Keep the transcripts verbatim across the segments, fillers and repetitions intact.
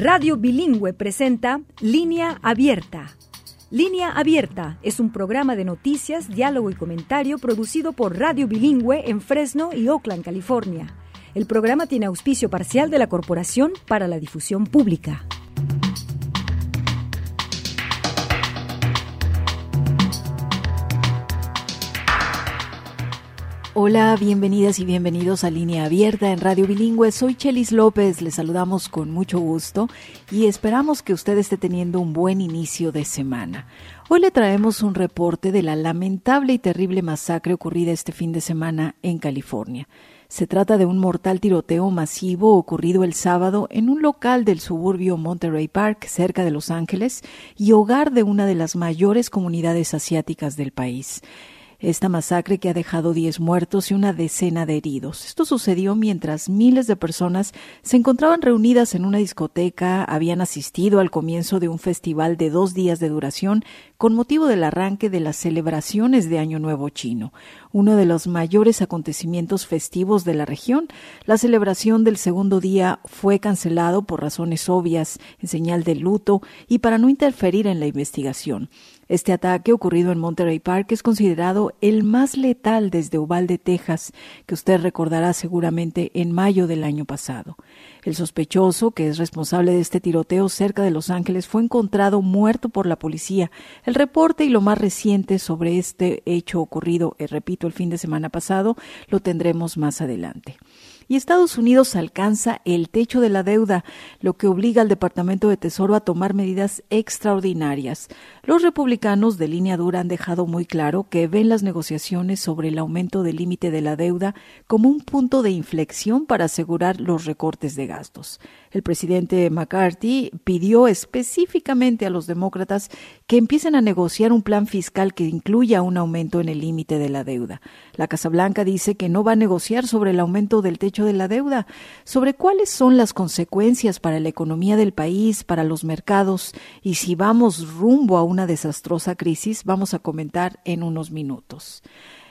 Radio Bilingüe presenta Línea Abierta. Línea Abierta es un programa de noticias, diálogo y comentario producido por Radio Bilingüe en Fresno y Oakland, California. El programa tiene auspicio parcial de la Corporación para la Difusión Pública. Hola, bienvenidas y bienvenidos a Línea Abierta en Radio Bilingüe. Soy Chelis López, les saludamos con mucho gusto y esperamos que usted esté teniendo un buen inicio de semana. Hoy le traemos un reporte de la lamentable y terrible masacre ocurrida este fin de semana en California. Se trata de un mortal tiroteo masivo ocurrido el sábado en un local del suburbio Monterey Park, cerca de Los Ángeles, y hogar de una de las mayores comunidades asiáticas del país. Esta masacre que ha dejado diez muertos y una decena de heridos. Esto sucedió mientras miles de personas se encontraban reunidas en una discoteca, habían asistido al comienzo de un festival de dos días de duración con motivo del arranque de las celebraciones de Año Nuevo Chino, uno de los mayores acontecimientos festivos de la región. La celebración del segundo día fue cancelado por razones obvias, en señal de luto y para no interferir en la investigación. Este ataque ocurrido en Monterey Park es considerado el más letal desde Uvalde, Texas, que usted recordará seguramente en mayo del año pasado. El sospechoso, que es responsable de este tiroteo cerca de Los Ángeles, fue encontrado muerto por la policía. El reporte y lo más reciente sobre este hecho ocurrido, eh, repito, el fin de semana pasado, lo tendremos más adelante. Y Estados Unidos alcanza el techo de la deuda, lo que obliga al Departamento de Tesoro a tomar medidas extraordinarias. Los republicanos de línea dura han dejado muy claro que ven las negociaciones sobre el aumento del límite de la deuda como un punto de inflexión para asegurar los recortes de gastos. El presidente McCarthy pidió específicamente a los demócratas que empiecen a negociar un plan fiscal que incluya un aumento en el límite de la deuda. La Casa Blanca dice que no va a negociar sobre el aumento del techo de la deuda, sobre cuáles son las consecuencias para la economía del país, para los mercados y si vamos rumbo a una desastrosa crisis, vamos a comentar en unos minutos.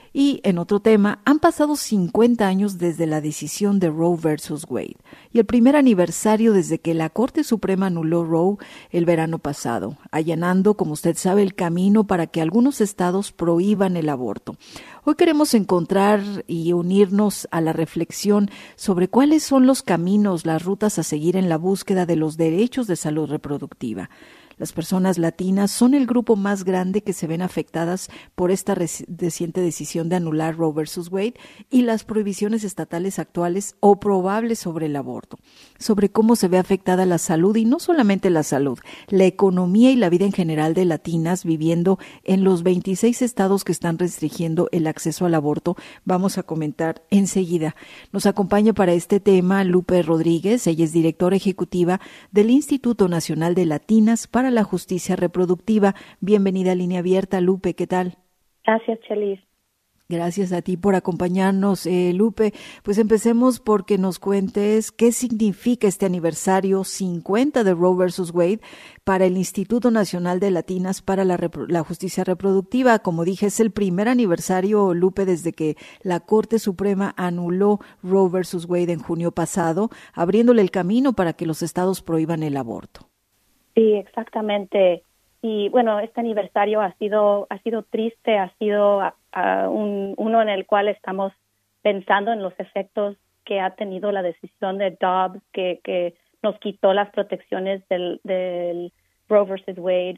Y en otro tema, han pasado cincuenta años desde la decisión de Roe versus Wade y el primer aniversario desde que la Corte Suprema anuló Roe el verano pasado, allanando, como usted sabe, el camino para que algunos estados prohíban el aborto. Hoy queremos encontrar y unirnos a la reflexión sobre cuáles son los caminos, las rutas a seguir en la búsqueda de los derechos de salud reproductiva. Las personas latinas son el grupo más grande que se ven afectadas por esta reciente decisión de anular Roe versus Wade y las prohibiciones estatales actuales o probables sobre el aborto, sobre cómo se ve afectada la salud y no solamente la salud, la economía y la vida en general de latinas viviendo en los veintiséis estados que están restringiendo el acceso al aborto. Vamos a comentar enseguida. Nos acompaña para este tema Lupe Rodríguez. Ella es directora ejecutiva del Instituto Nacional de Latinas para la Justicia Reproductiva. Bienvenida a Línea Abierta, Lupe, ¿qué tal? Gracias, Chelis. Gracias a ti por acompañarnos, eh, Lupe. Pues empecemos porque nos cuentes qué significa este aniversario cincuenta de Roe versus Wade para el Instituto Nacional de Latinas para la, Repro- la Justicia Reproductiva. Como dije, es el primer aniversario, Lupe, desde que la Corte Suprema anuló Roe versus Wade en junio pasado, abriéndole el camino para que los estados prohíban el aborto. Sí, exactamente. Y bueno, este aniversario ha sido ha sido triste, ha sido uh, un, uno en el cual estamos pensando en los efectos que ha tenido la decisión de Dobbs, que, que nos quitó las protecciones del, del Roe versus Wade.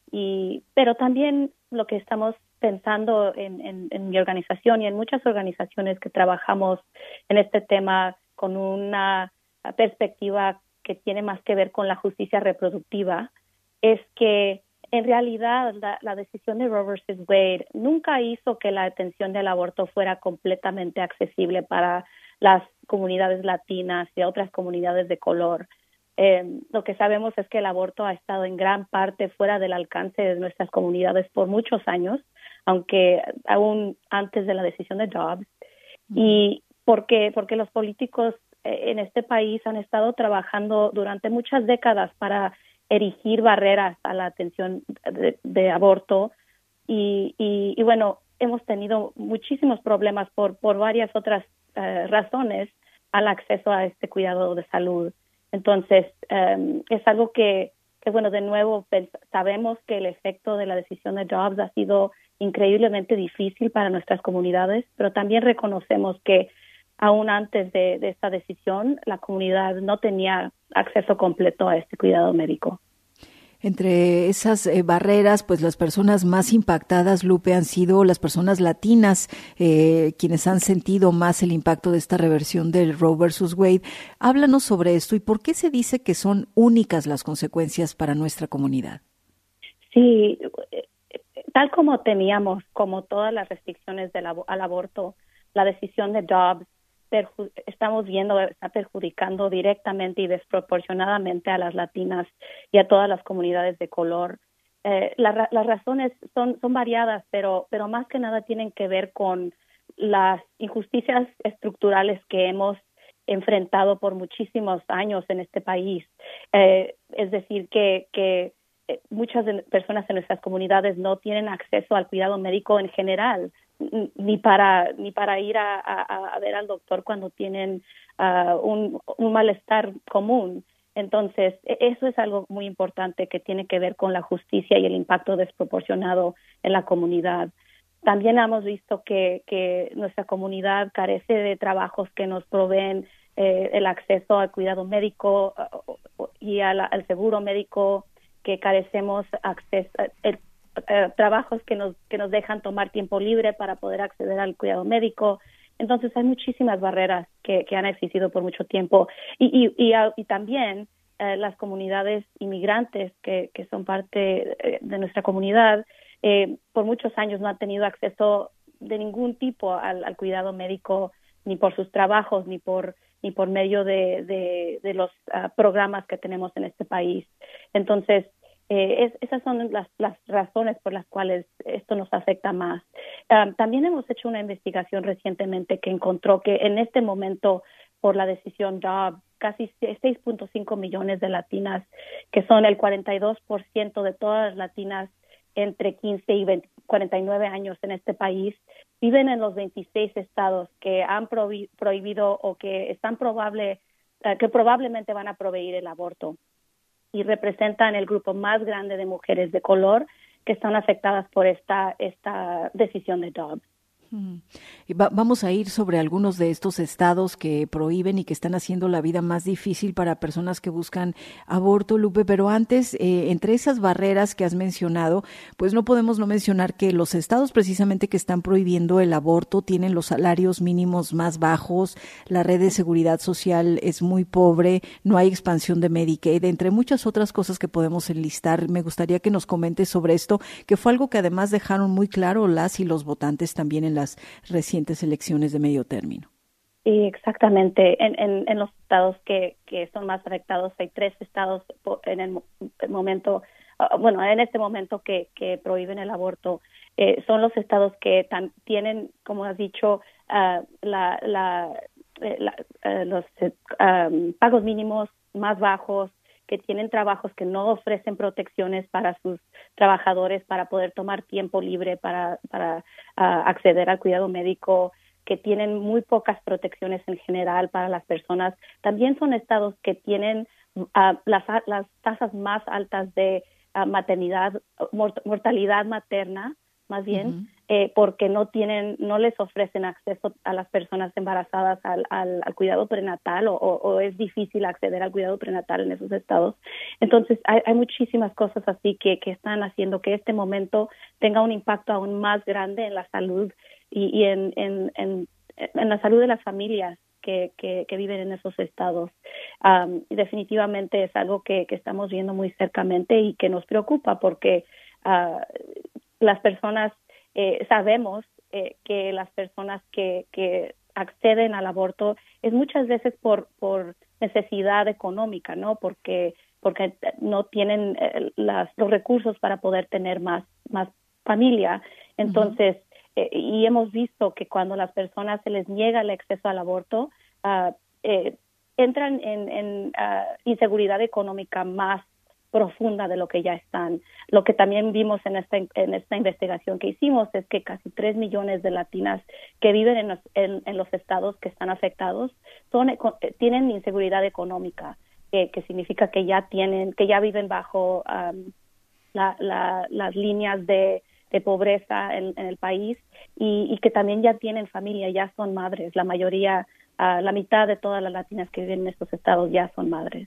Y, pero también lo que estamos pensando en, en, en mi organización y en muchas organizaciones que trabajamos en este tema con una perspectiva que tiene más que ver con la justicia reproductiva, es que en realidad la, la decisión de Roe versus Wade nunca hizo que la detención del aborto fuera completamente accesible para las comunidades latinas y otras comunidades de color. Eh, lo que sabemos es que el aborto ha estado en gran parte fuera del alcance de nuestras comunidades por muchos años, aunque aún antes de la decisión de Dobbs. Mm. Y porque, porque los políticos en este país han estado trabajando durante muchas décadas para erigir barreras a la atención de, de aborto y, y, y bueno, hemos tenido muchísimos problemas por, por varias otras uh, razones al acceso a este cuidado de salud. Entonces, um, es algo que, que, bueno, de nuevo, sabemos que el efecto de la decisión de Dobbs ha sido increíblemente difícil para nuestras comunidades, pero también reconocemos que aún antes de, de esta decisión, la comunidad no tenía acceso completo a este cuidado médico. Entre esas eh, barreras, pues las personas más impactadas, Lupe, han sido las personas latinas, eh, quienes han sentido más el impacto de esta reversión del Roe versus Wade. Háblanos sobre esto y por qué se dice que son únicas las consecuencias para nuestra comunidad. Sí, tal como teníamos, como todas las restricciones del ab- al aborto, la decisión de Dobbs, perju- estamos viendo, está perjudicando directamente y desproporcionadamente a las latinas y a todas las comunidades de color. Eh, la, las razones son, son variadas, pero, pero más que nada tienen que ver con las injusticias estructurales que hemos enfrentado por muchísimos años en este país. Eh, es decir, que, que muchas de personas en nuestras comunidades no tienen acceso al cuidado médico en general, ni para ni para ir a, a, a ver al doctor cuando tienen uh, un, un malestar común. Entonces, eso es algo muy importante que tiene que ver con la justicia y el impacto desproporcionado en la comunidad. También hemos visto que, que nuestra comunidad carece de trabajos que nos proveen eh, el acceso al cuidado médico uh, y a la, al seguro médico, que carecemos acceso el, eh, trabajos que nos que nos dejan tomar tiempo libre para poder acceder al cuidado médico. Entonces hay muchísimas barreras que, que han existido por mucho tiempo y y y, y también eh, las comunidades inmigrantes que que son parte de nuestra comunidad eh, por muchos años no han tenido acceso de ningún tipo al, al cuidado médico, ni por sus trabajos ni por ni por medio de, de, de los uh, programas que tenemos en este país. Entonces, eh, es, esas son las, las razones por las cuales esto nos afecta más. Um, también hemos hecho una investigación recientemente que encontró que en este momento, por la decisión Dobbs, casi seis punto cinco millones de latinas, que son el cuarenta y dos por ciento de todas las latinas entre quince y veinte, cuarenta y nueve años en este país, viven en los veintiséis estados que han prohi- prohibido o que están probable, uh, que probablemente van a prohibir el aborto y representan el grupo más grande de mujeres de color que están afectadas por esta, esta decisión de Dobbs. Va, vamos a ir sobre algunos de estos estados que prohíben y que están haciendo la vida más difícil para personas que buscan aborto, Lupe, pero antes, eh, entre esas barreras que has mencionado, pues no podemos no mencionar que los estados precisamente que están prohibiendo el aborto tienen los salarios mínimos más bajos, la red de seguridad social es muy pobre, no hay expansión de Medicaid, entre muchas otras cosas que podemos enlistar. Me gustaría que nos comentes sobre esto, que fue algo que además dejaron muy claro las y los votantes también en la las recientes elecciones de medio término. Sí, exactamente. En, en, en los estados que, que son más afectados, hay tres estados en el momento, uh, bueno, en este momento que, que prohíben el aborto. Eh, son los estados que tan, tienen, como has dicho, uh, la, la, la, uh, los uh, um, pagos mínimos más bajos, que tienen trabajos que no ofrecen protecciones para sus trabajadores para poder tomar tiempo libre para, para uh, acceder al cuidado médico, que tienen muy pocas protecciones en general para las personas. También son estados que tienen uh, las, las tasas más altas de uh, maternidad, mort- mortalidad materna, más bien, uh-huh. eh, porque no tienen, no les ofrecen acceso a las personas embarazadas al, al, al cuidado prenatal o, o, o es difícil acceder al cuidado prenatal en esos estados. Entonces, hay, hay muchísimas cosas así que, que están haciendo que este momento tenga un impacto aún más grande en la salud y, y en, en, en, en la salud de las familias que, que, que viven en esos estados. Um, y definitivamente es algo que, que estamos viendo muy cercamente y que nos preocupa porque uh, las personas, eh, sabemos eh, que las personas que, que acceden al aborto es muchas veces por, por necesidad económica, ¿no? Porque, porque no tienen eh, las, los recursos para poder tener más, más familia. Entonces, uh-huh. eh, y hemos visto que cuando las personas se les niega el acceso al aborto, uh, eh, entran en, en uh, inseguridad económica más profunda de lo que ya están. Lo que también vimos en esta en esta investigación que hicimos es que casi tres millones de latinas que viven en los, en, en los estados que están afectados son tienen inseguridad económica que, que significa que ya tienen, que ya viven bajo um, la, la, las líneas de, de pobreza en, en el país y, y que también ya tienen familia, ya son madres. La mayoría, uh, la mitad de todas las latinas que viven en estos estados ya son madres.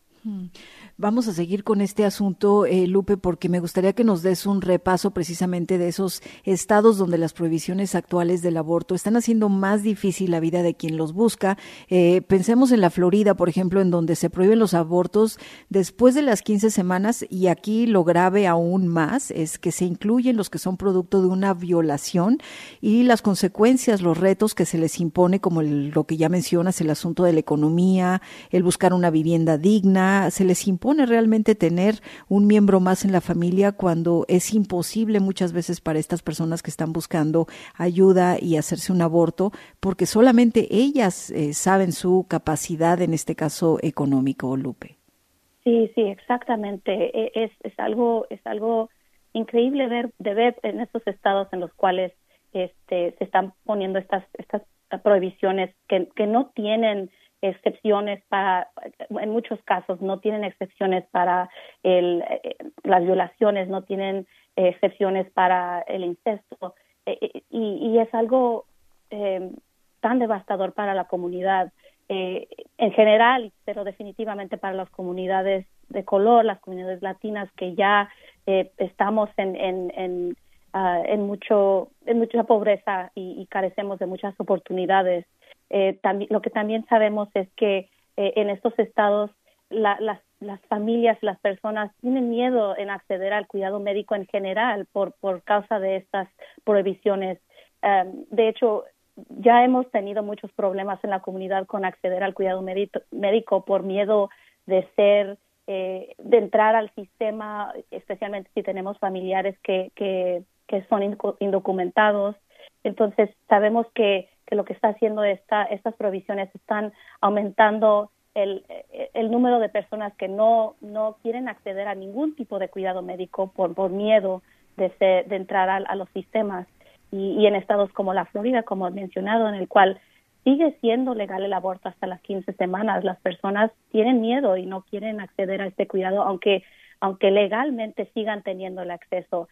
Vamos a seguir con este asunto, eh, Lupe, porque me gustaría que nos des un repaso precisamente de esos estados donde las prohibiciones actuales del aborto están haciendo más difícil la vida de quien los busca. Eh, pensemos en la Florida, por ejemplo, en donde se prohíben los abortos después de las quince semanas, y aquí lo grave aún más es que se incluyen los que son producto de una violación y las consecuencias, los retos que se les impone, como el, lo que ya mencionas, el asunto de la economía, el buscar una vivienda digna. Se les impone realmente tener un miembro más en la familia cuando es imposible muchas veces para estas personas que están buscando ayuda y hacerse un aborto, porque solamente ellas eh, saben su capacidad, en este caso económico, Lupe. Sí, sí, exactamente. Es, es algo, es algo increíble ver, de ver en estos estados en los cuales este, se están poniendo estas, estas prohibiciones que, que no tienen excepciones para, en muchos casos no tienen excepciones para el, las violaciones, no tienen excepciones para el incesto, eh, y, y es algo eh, tan devastador para la comunidad eh, en general, pero definitivamente para las comunidades de color, las comunidades latinas que ya eh, estamos en, en, en, uh, en, mucho, en mucha pobreza y, y carecemos de muchas oportunidades. Eh, también, lo que también sabemos es que eh, en estos estados la, las, las familias, las personas tienen miedo en acceder al cuidado médico en general por, por causa de estas prohibiciones. Um, de hecho, ya hemos tenido muchos problemas en la comunidad con acceder al cuidado médico, médico por miedo de ser, eh, de entrar al sistema, especialmente si tenemos familiares que, que, que son indocumentados. Entonces, sabemos que, que lo que está haciendo esta, estas prohibiciones están aumentando el, el número de personas que no, no quieren acceder a ningún tipo de cuidado médico por, por miedo de, ser, de entrar a, a los sistemas. Y, y en estados como la Florida, como he mencionado, en el cual sigue siendo legal el aborto hasta las quince semanas, las personas tienen miedo y no quieren acceder a este cuidado, aunque aunque legalmente sigan teniendo el acceso.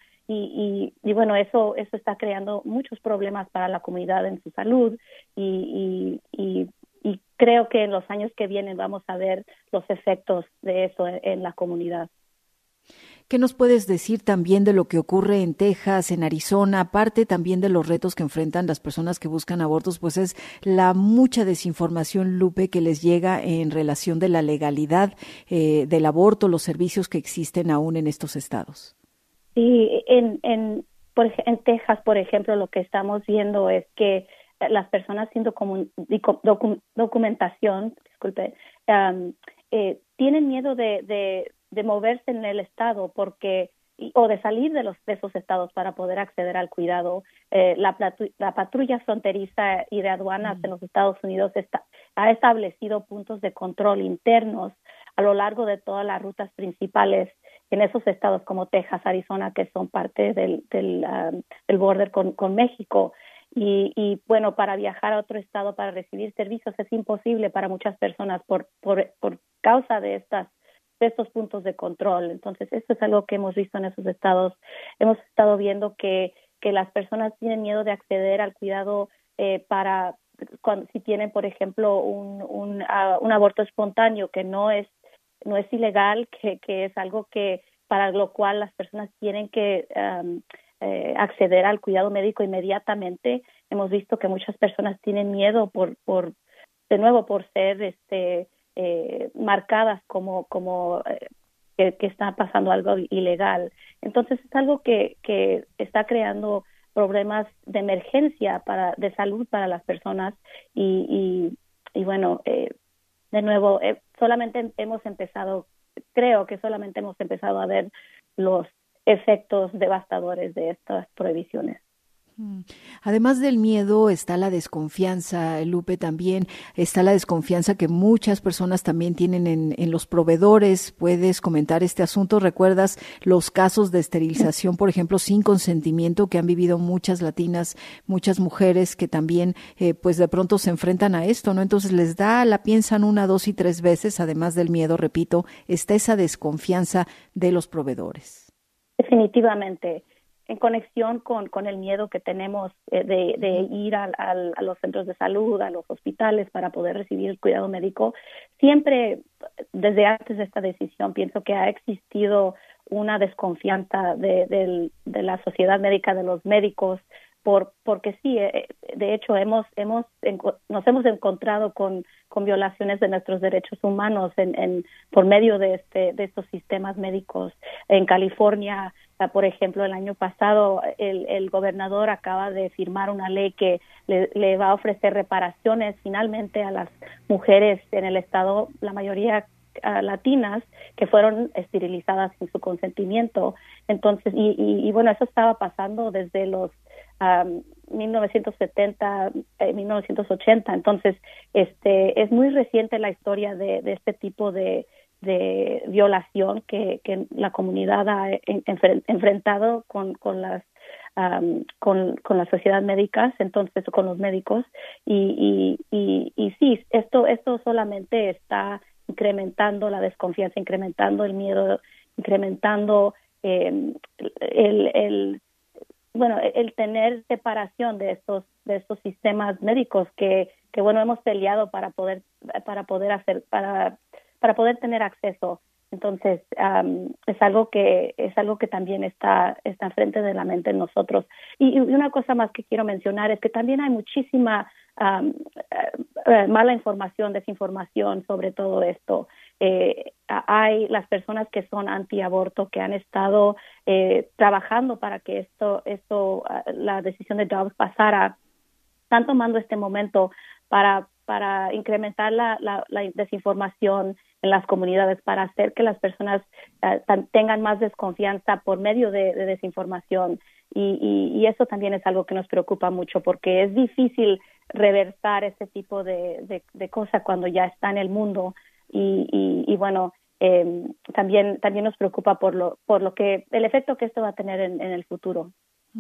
Y, y, y bueno, eso eso está creando muchos problemas para la comunidad en su salud y, y, y, y creo que en los años que vienen vamos a ver los efectos de eso en, en la comunidad. ¿Qué nos puedes decir también de lo que ocurre en Texas, en Arizona, aparte también de los retos que enfrentan las personas que buscan abortos? Pues es la mucha desinformación, Lupe, que les llega en relación de la legalidad eh, del aborto, los servicios que existen aún en estos estados. Sí, en, en, por, en Texas, por ejemplo, lo que estamos viendo es que las personas sin docu, docu, documentación, disculpe, um, eh, tienen miedo de, de de moverse en el estado porque o de salir de los de esos estados para poder acceder al cuidado. Eh, la, la patrulla fronteriza y de aduanas mm. en los Estados Unidos está, ha establecido puntos de control internos a lo largo de todas las rutas principales en esos estados como Texas, Arizona, que son parte del del, um, del border con, con México. Y, y bueno, para viajar a otro estado para recibir servicios es imposible para muchas personas por por, por causa de estas de estos puntos de control. Entonces, esto es algo que hemos visto en esos estados. Hemos estado viendo que, que las personas tienen miedo de acceder al cuidado eh, para, cuando, si tienen, por ejemplo, un, un, uh, un aborto espontáneo, que no es, no es ilegal, que, que es algo que para lo cual las personas tienen que um, eh, acceder al cuidado médico inmediatamente. Hemos visto que muchas personas tienen miedo por, por de nuevo, por ser este Eh, marcadas como como eh, que, que está pasando algo ilegal. Entonces es algo que que está creando problemas de emergencia para de salud para las personas y y, y bueno eh, de nuevo eh, solamente hemos empezado creo que solamente hemos empezado a ver los efectos devastadores de estas prohibiciones. Además del miedo está la desconfianza, Lupe, también está la desconfianza que muchas personas también tienen en, en los proveedores. ¿Puedes comentar este asunto? ¿Recuerdas los casos de esterilización, por ejemplo, sin consentimiento que han vivido muchas latinas, muchas mujeres que también eh, pues de pronto se enfrentan a esto, ¿no? Entonces les da, la piensan una, dos y tres veces, además del miedo, repito, está esa desconfianza de los proveedores. Definitivamente. En conexión con, con el miedo que tenemos eh, de, de ir a, a, a los centros de salud, a los hospitales para poder recibir el cuidado médico, siempre desde antes de esta decisión pienso que ha existido una desconfianza de, de, de la sociedad médica, de los médicos, por porque sí, eh, de hecho hemos hemos nos hemos encontrado con, con violaciones de nuestros derechos humanos en, en por medio de este de estos sistemas médicos. En California, por ejemplo, el año pasado el, el gobernador acaba de firmar una ley que le, le va a ofrecer reparaciones finalmente a las mujeres en el estado, la mayoría uh, latinas, que fueron esterilizadas sin su consentimiento. Entonces, y, y, y bueno, eso estaba pasando desde los um, mil novecientos setenta, eh, mil novecientos ochenta. Entonces, este es muy reciente la historia de, de este tipo de de violación que, que la comunidad ha enfrentado con, con las um, con, con la sociedad médica, entonces con los médicos y, y, y, y sí, esto esto solamente está incrementando la desconfianza, incrementando el miedo, incrementando eh, el, el bueno el tener separación de estos de estos sistemas médicos que que bueno hemos peleado para poder para poder hacer para para poder tener acceso. Entonces, um, es algo que es algo que también está está frente de la mente en nosotros. Y, y una cosa más que quiero mencionar es que también hay muchísima um, uh, uh, mala información, desinformación sobre todo esto. Eh, hay las personas que son antiaborto que han estado eh, trabajando para que esto esto uh, la decisión de Dobbs pasara, están tomando este momento para para incrementar la, la, la desinformación en las comunidades, para hacer que las personas uh, tengan más desconfianza por medio de, de desinformación. Y, y, y eso también es algo que nos preocupa mucho, porque es difícil reversar ese tipo de, de, de cosas cuando ya está en el mundo. Y, y, y bueno, eh, también también nos preocupa por lo por lo que el efecto que esto va a tener en, en el futuro.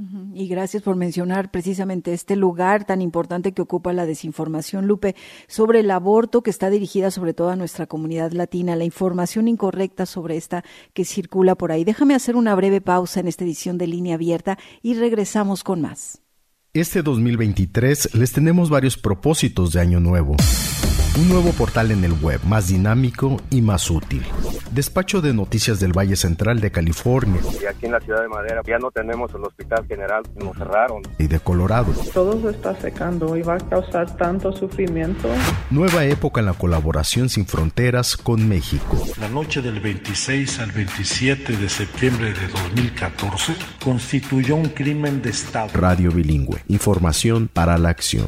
Y gracias por mencionar precisamente este lugar tan importante que ocupa la desinformación, Lupe, sobre el aborto, que está dirigida sobre todo a nuestra comunidad latina, la información incorrecta sobre esta que circula por ahí. Déjame hacer una breve pausa en esta edición de Línea Abierta y regresamos con más. Este dos mil veintitrés les tenemos varios propósitos de año nuevo. Un nuevo portal en el web, más dinámico y más útil. Despacho de noticias del Valle Central de California. Y aquí en la ciudad de Madera ya no tenemos el hospital general, nos cerraron. Y de Colorado. Todo se está secando y va a causar tanto sufrimiento. Nueva época en la colaboración sin fronteras con México. La noche del veintiséis al veintisiete de septiembre de dos mil catorce constituyó un crimen de Estado. Radio Bilingüe. Información para la acción.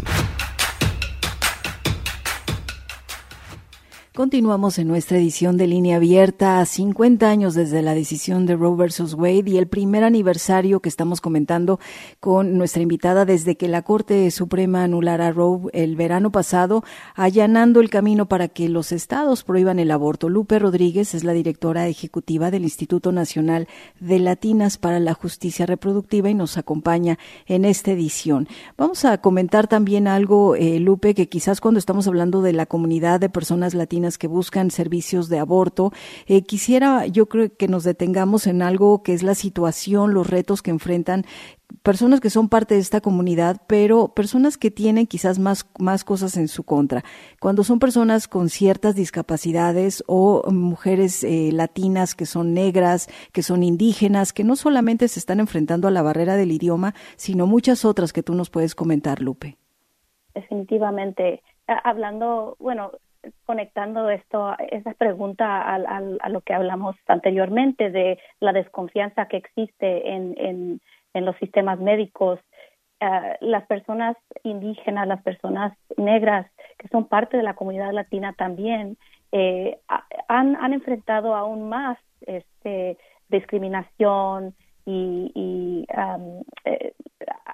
Continuamos en nuestra edición de Línea Abierta a cincuenta años desde la decisión de Roe versus Wade y el primer aniversario que estamos comentando con nuestra invitada desde que la Corte Suprema anulara Roe el verano pasado, allanando el camino para que los estados prohíban el aborto. Lupe Rodríguez es la directora ejecutiva del Instituto Nacional de Latinas para la Justicia Reproductiva y nos acompaña en esta edición. Vamos a comentar también algo, eh, Lupe, que quizás cuando estamos hablando de la comunidad de personas latinas que buscan servicios de aborto, eh, quisiera yo creo que nos detengamos en algo que es la situación, los retos que enfrentan personas que son parte de esta comunidad, pero personas que tienen quizás más, más cosas en su contra. Cuando son personas con ciertas discapacidades o mujeres eh, latinas que son negras, que son indígenas, que no solamente se están enfrentando a la barrera del idioma, sino muchas otras que tú nos puedes comentar, Lupe. Definitivamente. Hablando, bueno, conectando esto, esa pregunta a, a, a lo que hablamos anteriormente de la desconfianza que existe en, en, en los sistemas médicos, uh, las personas indígenas, las personas negras que son parte de la comunidad latina también eh, han, han enfrentado aún más este, discriminación y, y um, eh,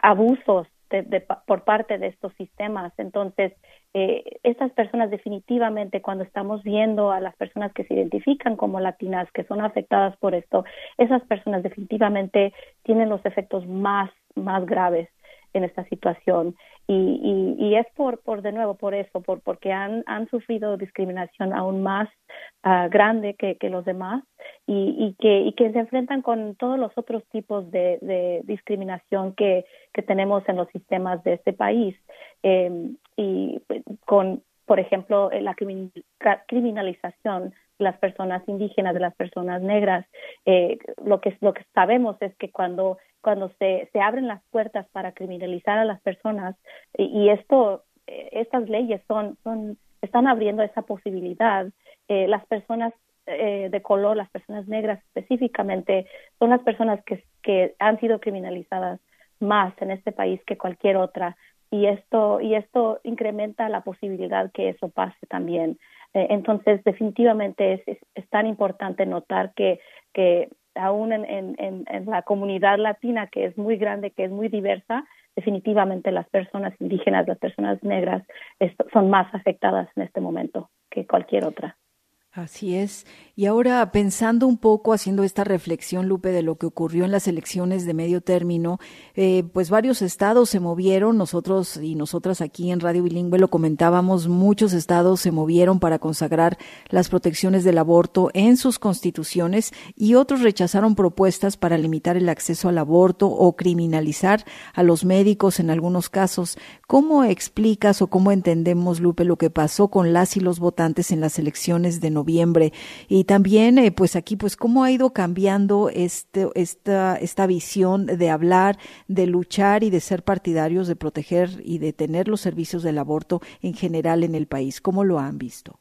abusos de, de, por parte de estos sistemas. Entonces, eh, estas personas definitivamente, cuando estamos viendo a las personas que se identifican como latinas, que son afectadas por esto, esas personas definitivamente tienen los efectos más, más graves en esta situación. Y, y, y es por, por, de nuevo, por eso, por, porque han, han sufrido discriminación aún más uh, grande que, que los demás y, y, que, y que se enfrentan con todos los otros tipos de, de discriminación que, que tenemos en los sistemas de este país. Eh, y con, por ejemplo, la criminalización de las personas indígenas, de las personas negras. Eh, lo que lo que sabemos es que cuando cuando se, se abren las puertas para criminalizar a las personas, y, y esto estas leyes son son están abriendo esa posibilidad, eh, las personas eh, de color, las personas negras específicamente, son las personas que que han sido criminalizadas más en este país que cualquier otra. Y esto y esto incrementa la posibilidad que eso pase también. Eh, entonces, definitivamente es, es, es tan importante notar que, que aún en, en, en la comunidad latina, que es muy grande, que es muy diversa, definitivamente las personas indígenas, las personas negras esto, son más afectadas en este momento que cualquier otra. Así es. Y ahora, pensando un poco, haciendo esta reflexión, Lupe, de lo que ocurrió en las elecciones de medio término, eh, pues varios estados se movieron, nosotros y nosotras aquí en Radio Bilingüe lo comentábamos, muchos estados se movieron para consagrar las protecciones del aborto en sus constituciones y otros rechazaron propuestas para limitar el acceso al aborto o criminalizar a los médicos en algunos casos. ¿Cómo explicas o cómo entendemos, Lupe, lo que pasó con las y los votantes en las elecciones de noviembre? noviembre y también eh, pues aquí pues cómo ha ido cambiando este esta esta visión de hablar, de luchar y de ser partidarios de proteger y de tener los servicios del aborto en general en el país. ¿Cómo lo han visto?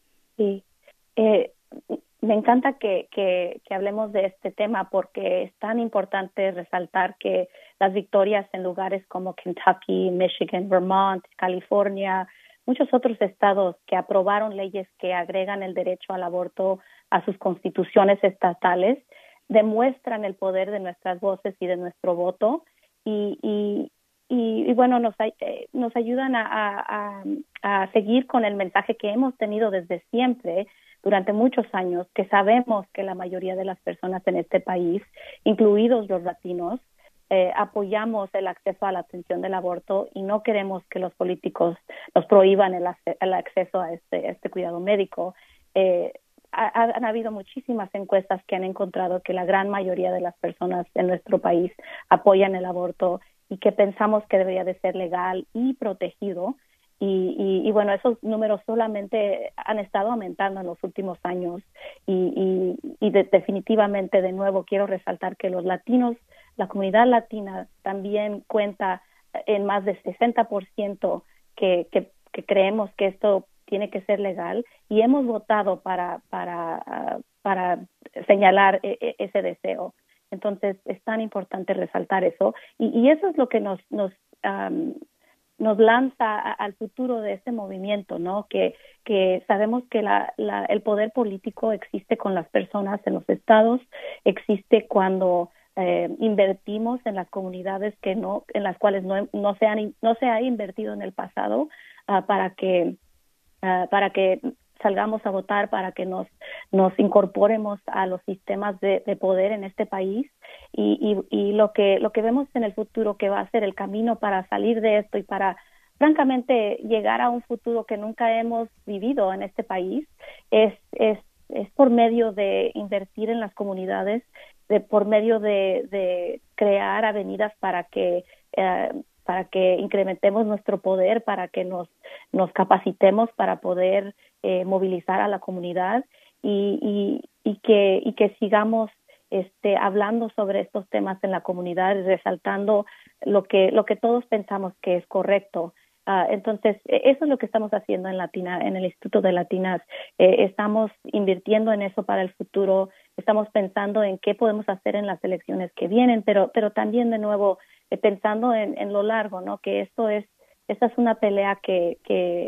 Sí, eh, me encanta que, que, que hablemos de este tema porque es tan importante resaltar que las victorias en lugares como Kentucky, Michigan, Vermont, California, muchos otros estados que aprobaron leyes que agregan el derecho al aborto a sus constituciones estatales, demuestran el poder de nuestras voces y de nuestro voto y, y, y, y bueno, nos, eh, nos ayudan a, a, a seguir con el mensaje que hemos tenido desde siempre, durante muchos años, que sabemos que la mayoría de las personas en este país, incluidos los latinos, Eh, apoyamos el acceso a la atención del aborto y no queremos que los políticos nos prohíban el, ac- el acceso a este, este cuidado médico. Eh, ha, han habido muchísimas encuestas que han encontrado que la gran mayoría de las personas en nuestro país apoyan el aborto y que pensamos que debería de ser legal y protegido. Y, y, y bueno, esos números solamente han estado aumentando en los últimos años y, y, y de, definitivamente, de nuevo, quiero resaltar que los latinos, la comunidad latina también cuenta en más de sesenta por ciento que, que, que creemos que esto tiene que ser legal y hemos votado para, para, uh, para señalar e- ese deseo. Entonces, es tan importante resaltar eso y, y eso es lo que nos... nos um, nos lanza a, al futuro de este movimiento, ¿no? Que, que sabemos que la, la, el poder político existe con las personas en los estados, existe cuando eh, invertimos en las comunidades que no, en las cuales no, no se han, no se ha invertido en el pasado uh, para que uh, para que salgamos a votar, para que nos nos incorporemos a los sistemas de, de poder en este país y, y, y lo que lo que vemos en el futuro que va a ser el camino para salir de esto y para francamente llegar a un futuro que nunca hemos vivido en este país es es es por medio de invertir en las comunidades, de por medio de, de crear avenidas para que eh, para que incrementemos nuestro poder, para que nos nos capacitemos para poder eh, movilizar a la comunidad y, y, y que y que sigamos este hablando sobre estos temas en la comunidad, resaltando lo que lo que todos pensamos que es correcto. Uh, entonces, eso es lo que estamos haciendo en Latina, en el Instituto de Latinas. Eh, estamos invirtiendo en eso para el futuro, estamos pensando en qué podemos hacer en las elecciones que vienen, pero pero también de nuevo eh, pensando en, en lo largo, ¿no? Que esto es esta es una pelea que que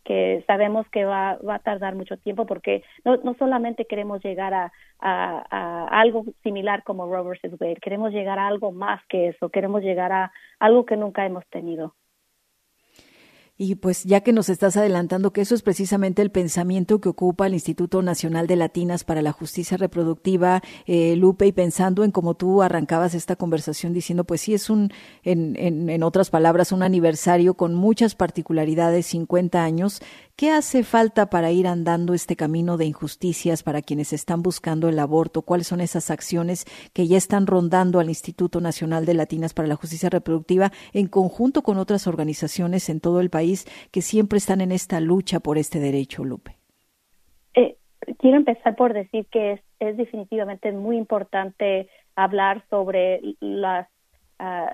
que sabemos que va, va a tardar mucho tiempo porque no, no solamente queremos llegar a, a, a algo similar como Roe versus Wade, queremos llegar a algo más que eso, queremos llegar a algo que nunca hemos tenido. Y pues ya que nos estás adelantando que eso es precisamente el pensamiento que ocupa el Instituto Nacional de Latinas para la Justicia Reproductiva, eh, Lupe, y pensando en cómo tú arrancabas esta conversación diciendo, pues sí es un, en, en, en otras palabras, un aniversario con muchas particularidades, cincuenta años. ¿Qué hace falta para ir andando este camino de injusticias para quienes están buscando el aborto? ¿Cuáles son esas acciones que ya están rondando al Instituto Nacional de Latinas para la Justicia Reproductiva en conjunto con otras organizaciones en todo el país que siempre están en esta lucha por este derecho, Lupe? Eh, quiero empezar por decir que es, es definitivamente muy importante hablar sobre las uh,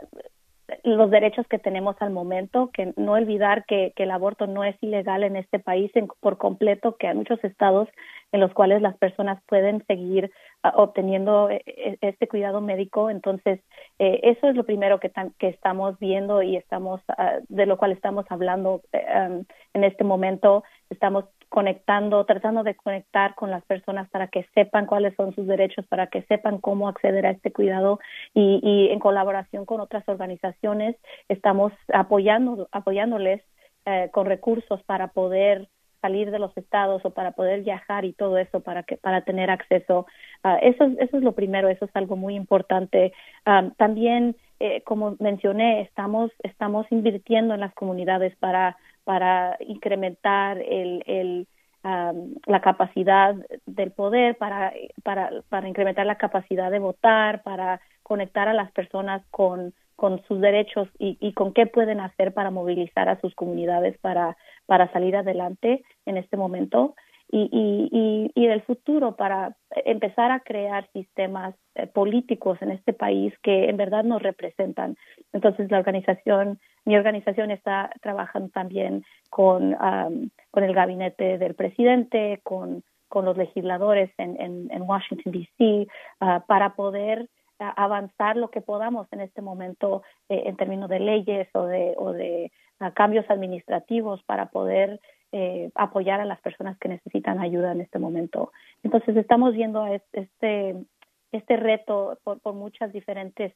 los derechos que tenemos al momento, que no olvidar que, que el aborto no es ilegal en este país en, por completo, que hay muchos estados en los cuales las personas pueden seguir uh, obteniendo eh, este cuidado médico. Entonces, eh, eso es lo primero que, tam- que estamos viendo y estamos uh, de lo cual estamos hablando um, en este momento. Estamos conectando, tratando de conectar con las personas para que sepan cuáles son sus derechos, para que sepan cómo acceder a este cuidado y, y en colaboración con otras organizaciones estamos apoyando, apoyándoles eh, con recursos para poder salir de los estados o para poder viajar y todo eso para que para tener acceso. Uh, eso, eso es lo primero, eso es algo muy importante. Um, también, eh, como mencioné, estamos estamos invirtiendo en las comunidades para para incrementar el, el um, la capacidad del poder, para para para incrementar la capacidad de votar, para conectar a las personas con con sus derechos y, y con qué pueden hacer para movilizar a sus comunidades para para salir adelante en este momento y y y, y del futuro, para empezar a crear sistemas eh, políticos en este país que en verdad nos representan. Entonces la organización, mi organización está trabajando también con um, con el gabinete del presidente, con con los legisladores en en, en Washington D C uh, para poder avanzar lo que podamos en este momento eh, en términos de leyes o de o de uh, cambios administrativos para poder eh, apoyar a las personas que necesitan ayuda en este momento. Entonces estamos viendo este este reto por, por muchas diferentes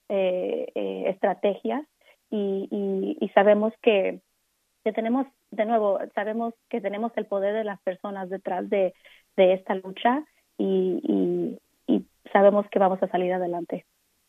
eh, eh, estrategias y, y, y sabemos que que tenemos, de nuevo, sabemos que tenemos el poder de las personas detrás de, de esta lucha y, y y sabemos que vamos a salir adelante.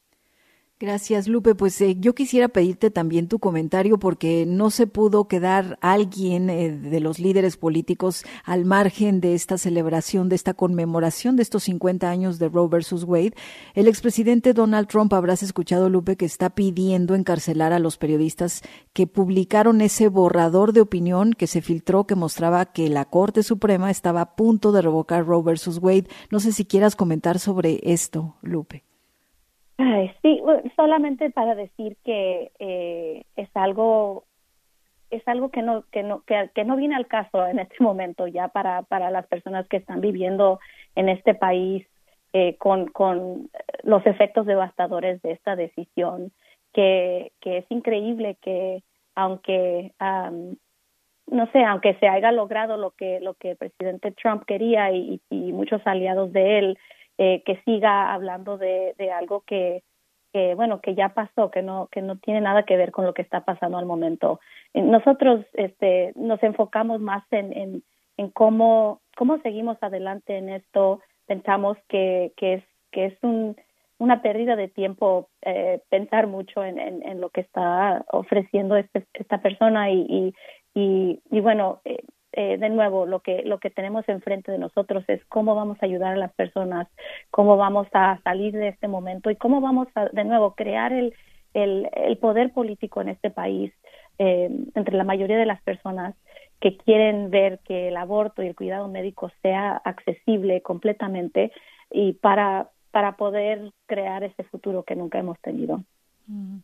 Gracias, Lupe. Pues eh, yo quisiera pedirte también tu comentario porque no se pudo quedar alguien eh, de los líderes políticos al margen de esta celebración, de esta conmemoración de estos cincuenta años de Roe versus Wade. El expresidente Donald Trump, habrás escuchado, Lupe, que está pidiendo encarcelar a los periodistas que publicaron ese borrador de opinión que se filtró que mostraba que la Corte Suprema estaba a punto de revocar Roe versus Wade. No sé si quieras comentar sobre esto, Lupe. Ay, sí, solamente para decir que eh, es algo es algo que no que no que, que no viene al caso en este momento ya para para las personas que están viviendo en este país eh, con con los efectos devastadores de esta decisión, que que es increíble que aunque um, no sé, aunque se haya logrado lo que lo que el presidente Trump quería y, y muchos aliados de él, Eh, que siga hablando de, de algo que, que bueno que ya pasó, que no que no tiene nada que ver con lo que está pasando al momento. Nosotros este nos enfocamos más en, en, en cómo cómo seguimos adelante en esto. Pensamos que que es que es un una pérdida de tiempo eh, pensar mucho en, en, en lo que está ofreciendo este, esta persona y y y, y bueno eh, Eh, de nuevo, lo que lo que tenemos enfrente de nosotros es cómo vamos a ayudar a las personas, cómo vamos a salir de este momento y cómo vamos a, de nuevo, crear el el, el poder político en este país eh, entre la mayoría de las personas que quieren ver que el aborto y el cuidado médico sea accesible completamente y para para poder crear ese futuro que nunca hemos tenido. Mm.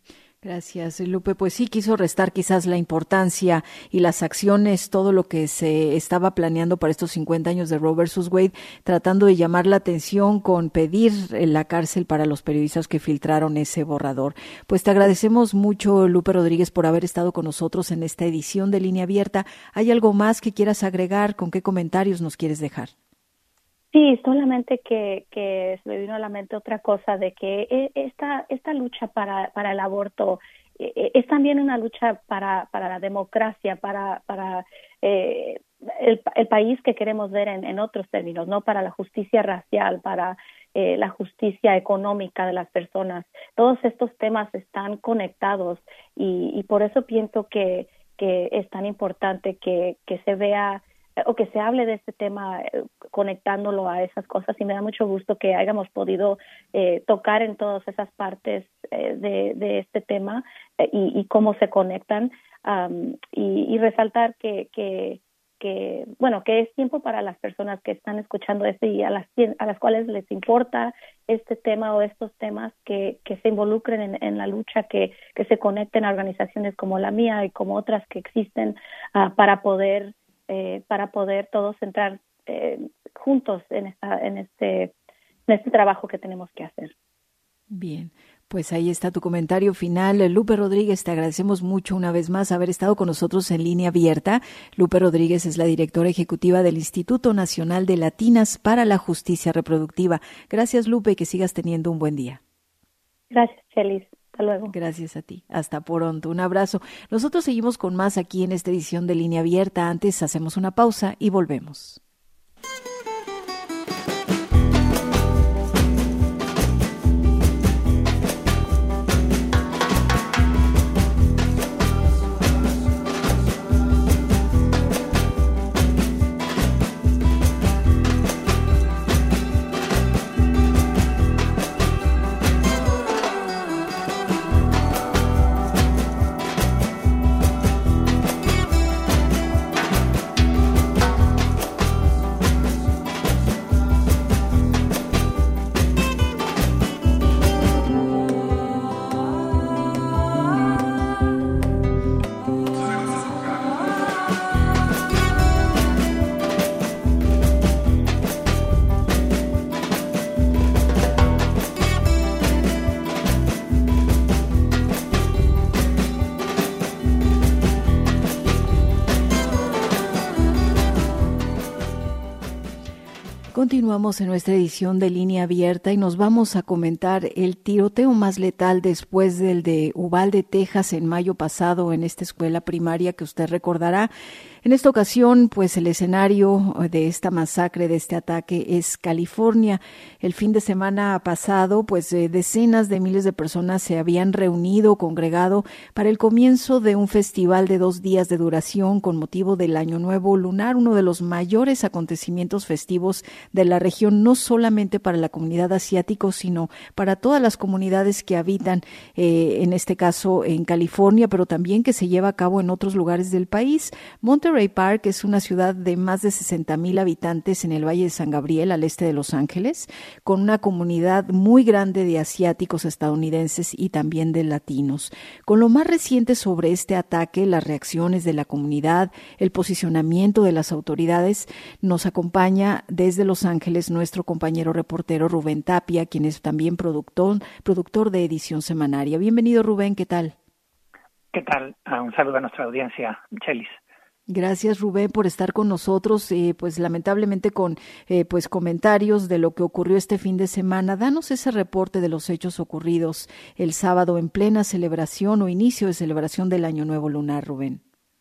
Gracias, Lupe. Pues sí, quiso restar quizás la importancia y las acciones, todo lo que se estaba planeando para estos cincuenta años de Roe versus Wade, tratando de llamar la atención con pedir la cárcel para los periodistas que filtraron ese borrador. Pues te agradecemos mucho, Lupe Rodríguez, por haber estado con nosotros en esta edición de Línea Abierta. ¿Hay algo más que quieras agregar? ¿Con qué comentarios nos quieres dejar? Sí, solamente que, que se me vino a la mente otra cosa, de que esta, esta lucha para, para el aborto es también una lucha para, para la democracia, para, para eh, el, el país que queremos ver en, en otros términos, no para la justicia racial, para eh, la justicia económica de las personas. Todos estos temas están conectados y, y por eso pienso que, que es tan importante que, que se vea o que se hable de este tema eh, conectándolo a esas cosas, y me da mucho gusto que hayamos podido eh, tocar en todas esas partes eh, de, de este tema eh, y, y cómo se conectan, um, y, y resaltar que, que, que, bueno, que es tiempo para las personas que están escuchando esto y a las, a las cuales les importa este tema o estos temas, que, que se involucren en, en la lucha, que, que se conecten a organizaciones como la mía y como otras que existen uh, para poder Eh, para poder todos entrar eh, juntos en esta, en este, en este trabajo que tenemos que hacer. Bien, pues ahí está tu comentario final. Lupe Rodríguez, te agradecemos mucho una vez más haber estado con nosotros en Línea Abierta. Lupe Rodríguez es la directora ejecutiva del Instituto Nacional de Latinas para la Justicia Reproductiva. Gracias, Lupe, y que sigas teniendo un buen día. Gracias, Chelis. Hasta luego. Gracias a ti. Hasta pronto. Un abrazo. Nosotros seguimos con más aquí en esta edición de Línea Abierta. Antes hacemos una pausa y volvemos. Continuamos en nuestra edición de Línea Abierta y nos vamos a comentar el tiroteo más letal después del de Uvalde, Texas, en mayo pasado en esta escuela primaria que usted recordará. En esta ocasión, pues el escenario de esta masacre, de este ataque, es California. El fin de semana pasado, pues eh, decenas de miles de personas se habían reunido, congregado para el comienzo de un festival de dos días de duración con motivo del Año Nuevo Lunar, uno de los mayores acontecimientos festivos de la región, no solamente para la comunidad asiática, sino para todas las comunidades que habitan, eh, en este caso en California, pero también que se lleva a cabo en otros lugares del país. Monterrey Park es una ciudad de más de sesenta mil habitantes en el Valle de San Gabriel, al este de Los Ángeles, con una comunidad muy grande de asiáticos, estadounidenses y también de latinos. Con lo más reciente sobre este ataque, las reacciones de la comunidad, el posicionamiento de las autoridades, nos acompaña desde Los Ángeles nuestro compañero reportero Rubén Tapia, quien es también productor, productor de Edición Semanaria. Bienvenido, Rubén, ¿qué tal? ¿Qué tal? Uh, un saludo a nuestra audiencia, Chelis. Gracias, Rubén, por estar con nosotros, eh, pues lamentablemente con eh, pues comentarios de lo que ocurrió este fin de semana. Danos ese reporte de los hechos ocurridos el sábado en plena celebración o inicio de celebración del Año Nuevo Lunar, Rubén.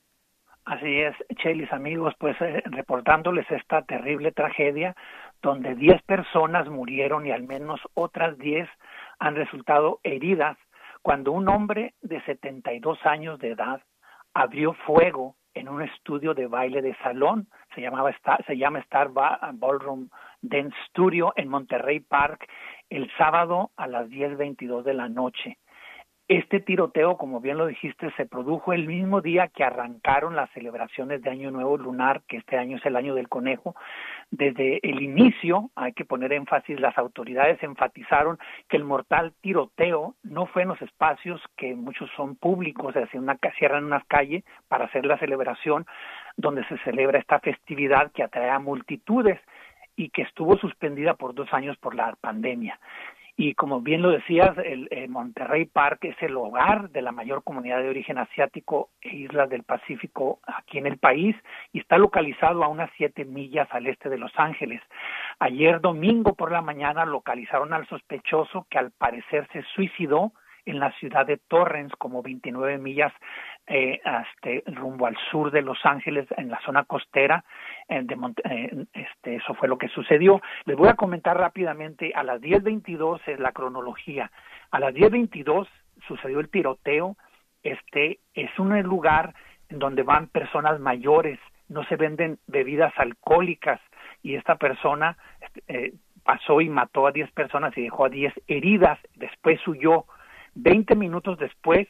Así es, Chelis, amigos, pues eh, reportándoles esta terrible tragedia donde diez personas murieron y al menos otras diez han resultado heridas cuando un hombre de setenta y dos años de edad abrió fuego en un estudio de baile de salón, se llamaba se llama Star Ballroom Dance Studio en Monterrey Park, el sábado a las diez veintidós de la noche. Este tiroteo, como bien lo dijiste, se produjo el mismo día que arrancaron las celebraciones de Año Nuevo Lunar, que este año es el año del conejo. Desde el inicio, hay que poner énfasis, las autoridades enfatizaron que el mortal tiroteo no fue en los espacios que muchos son públicos, es decir, una, cierran una calle para hacer la celebración, donde se celebra esta festividad que atrae a multitudes y que estuvo suspendida por dos años por la pandemia. Y como bien lo decías, el, el Monterrey Park es el hogar de la mayor comunidad de origen asiático e islas del Pacífico aquí en el país y está localizado a unas siete millas al este de Los Ángeles. Ayer domingo por la mañana localizaron al sospechoso que al parecer se suicidó en la ciudad de Torrance, como veintinueve millas eh, este, rumbo al sur de Los Ángeles, en la zona costera. Eh, de Monte, eh, este, eso fue lo que sucedió. Les voy a comentar rápidamente. A las diez veintidós es la cronología. A las diez veintidós sucedió el tiroteo. Este es un lugar en donde van personas mayores, no se venden bebidas alcohólicas, y esta persona eh, pasó y mató a diez personas y dejó a diez heridas. Después huyó. Veinte minutos después,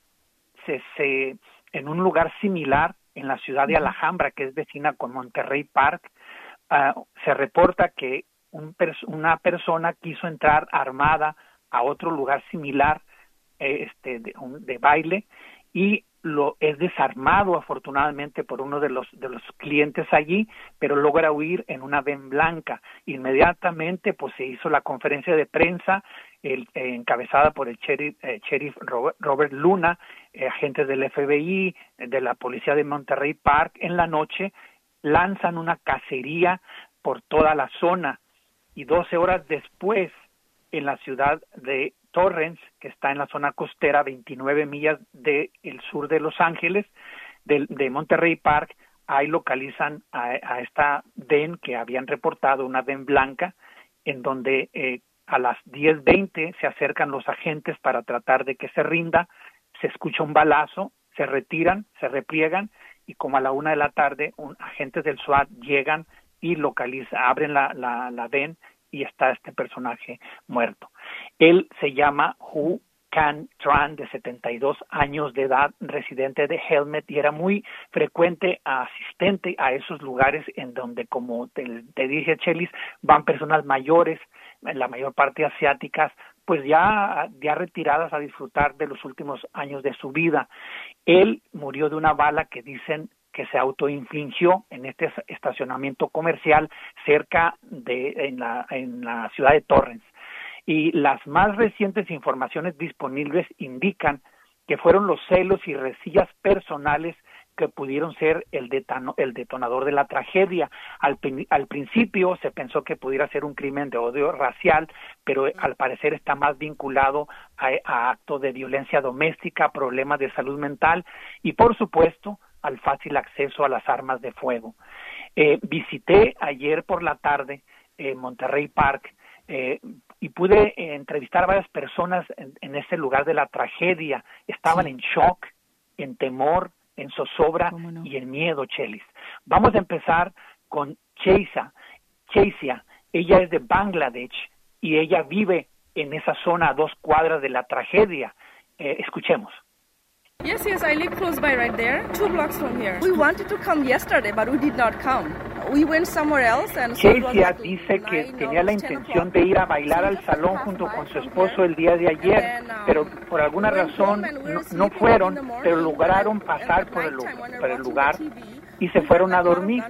se, se, en un lugar similar, en la ciudad de Alhambra, que es vecina con Monterrey Park, uh, se reporta que un pers- una persona quiso entrar armada a otro lugar similar eh, este, de, un, de baile, y lo es desarmado afortunadamente por uno de los de los clientes allí, pero logra huir en una van blanca. Inmediatamente pues se hizo la conferencia de prensa el, eh, encabezada por el sheriff, eh, sheriff Robert, Robert Luna, eh, agentes del F B I, de la policía de Monterrey Park. En la noche lanzan una cacería por toda la zona, y doce horas después, en la ciudad de Torrance, que está en la zona costera, veintinueve millas del sur de Los Ángeles, de, de Monterrey Park, ahí localizan a, a esta van que habían reportado, una van blanca, en donde eh, a las diez veinte se acercan los agentes para tratar de que se rinda. Se escucha un balazo, se retiran, se repliegan, y como a la una de la tarde, un, agentes del SWAT llegan y localizan, abren la, la, la van, y está este personaje muerto. Él se llama Hu Can Tran, de setenta y dos años de edad, residente de Helmet, y era muy frecuente asistente a esos lugares en donde, como te, te dije, Chelis, van personas mayores, la mayor parte asiáticas, pues ya, ya retiradas a disfrutar de los últimos años de su vida. Él murió de una bala que dicen que se autoinfligió en este estacionamiento comercial cerca de en la en la ciudad de Torrance. Y las más recientes informaciones disponibles indican que fueron los celos y rencillas personales que pudieron ser el, detano, el detonador de la tragedia. Al, al principio se pensó que pudiera ser un crimen de odio racial, pero al parecer está más vinculado a, a actos de violencia doméstica, problemas de salud mental y, por supuesto, al fácil acceso a las armas de fuego. Eh, visité ayer por la tarde eh, Monterrey Park eh, y pude eh, entrevistar a varias personas en, en ese lugar de la tragedia. Estaban sí. en shock, en temor, en zozobra no? y en miedo, Chelis. Vamos a empezar con Cheisa. Cheisia, ella es de Bangladesh y ella vive en esa zona a dos cuadras de la tragedia. Eh, escuchemos. Yes, yes, I live close by right there, two blocks from here. We wanted to come yesterday, but we did not come. We went somewhere else and Cheisia dice que tenía la intención de ir a bailar al salón junto con su esposo el día de ayer, pero por alguna razón no, no fueron, pero lograron pasar por el, por el lugar y se fueron a dormir.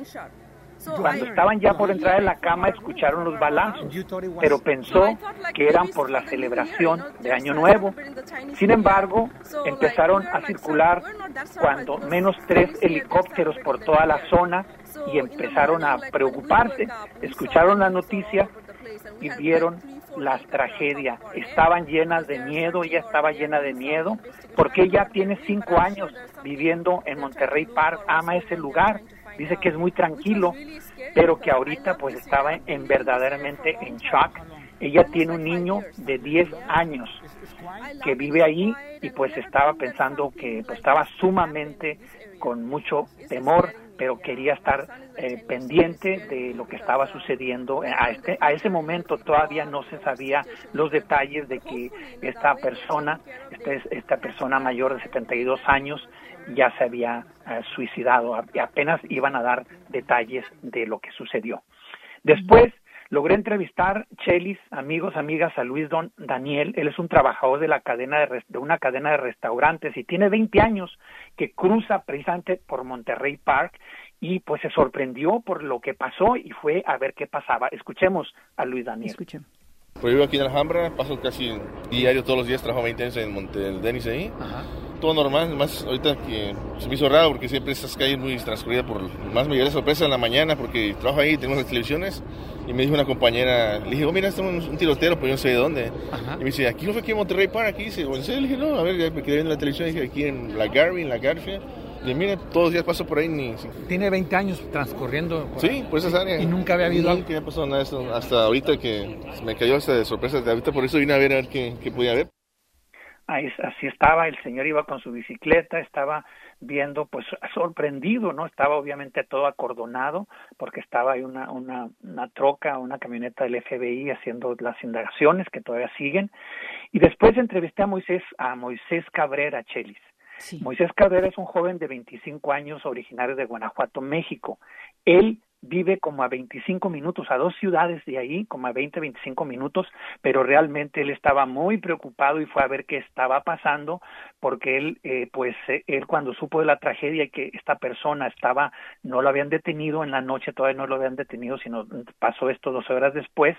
Cuando estaban ya por entrar en la cama escucharon los balazos, pero pensó que eran por la celebración de Año Nuevo. Sin embargo, empezaron a circular cuando menos tres helicópteros por toda la zona y empezaron a preocuparse. Escucharon las noticias y vieron la tragedia. Estaban llenas de miedo, ella estaba llena de miedo, porque ella tiene cinco años viviendo en Monterrey Park, ama ese lugar. Dice que es muy tranquilo, pero que ahorita pues estaba en verdaderamente en shock Ella tiene un niño de diez años que vive ahí y pues estaba pensando que pues, estaba sumamente con mucho temor, pero quería estar eh, pendiente de lo que estaba sucediendo. A, este, a ese momento todavía no se sabía los detalles de que esta persona, este, esta persona mayor de setenta y dos años, ya se había eh, suicidado. Apenas iban a dar detalles de lo que sucedió. Después logré entrevistar, Chelis, amigos, amigas, a Luis Don Daniel. Él es un trabajador de la cadena de, de una cadena de restaurantes y tiene veinte años que cruza precisamente por Monterrey Park y pues se sorprendió por lo que pasó y fue a ver qué pasaba. Escuchemos a Luis Daniel. Escuchemos. Pues vivo aquí en Alhambra, paso casi diario todos los días, trabajo veinte años en Monte del Denis ahí. Ajá. Todo normal, más ahorita que se me hizo raro porque siempre estas calles muy transcurridas por... Más me dio la sorpresa en la mañana porque trabajo ahí, tenemos las televisiones y me dijo una compañera, le dije, oh mira, está un, un tiroteo, pero yo no sé de dónde. Ajá. Y me dice, aquí no fue aquí en Monterrey Park, aquí, dice, ¿en serio? Le dije, no, a ver, ya me quedé viendo la televisión y dije, aquí en la Garvey, en la Garfia. Y mira, todos los días paso por ahí ni... Tiene veinte años transcurriendo por Sí, por esas áreas. Y nunca había habido Nunca había pasado nada de eso, hasta ahorita que me cayó esta de sorpresa, de ahorita por eso vine a ver a ver qué, qué podía ver. Ahí, así estaba, el señor iba con su bicicleta, estaba viendo, pues sorprendido, ¿no? Estaba obviamente todo acordonado porque estaba ahí una, una, una troca, una camioneta del F B I haciendo las indagaciones que todavía siguen. Y después entrevisté a Moisés, a Moisés Cabrera, Chelis. Sí. Moisés Cabrera es un joven de veinticinco años, originario de Guanajuato, México. Él vive como a veinticinco minutos, a dos ciudades de ahí, como a veinte, veinticinco minutos, pero realmente él estaba muy preocupado y fue a ver qué estaba pasando, porque él, eh, pues, eh, él cuando supo de la tragedia y que esta persona estaba, no lo habían detenido en la noche, todavía no lo habían detenido, sino pasó esto dos horas después,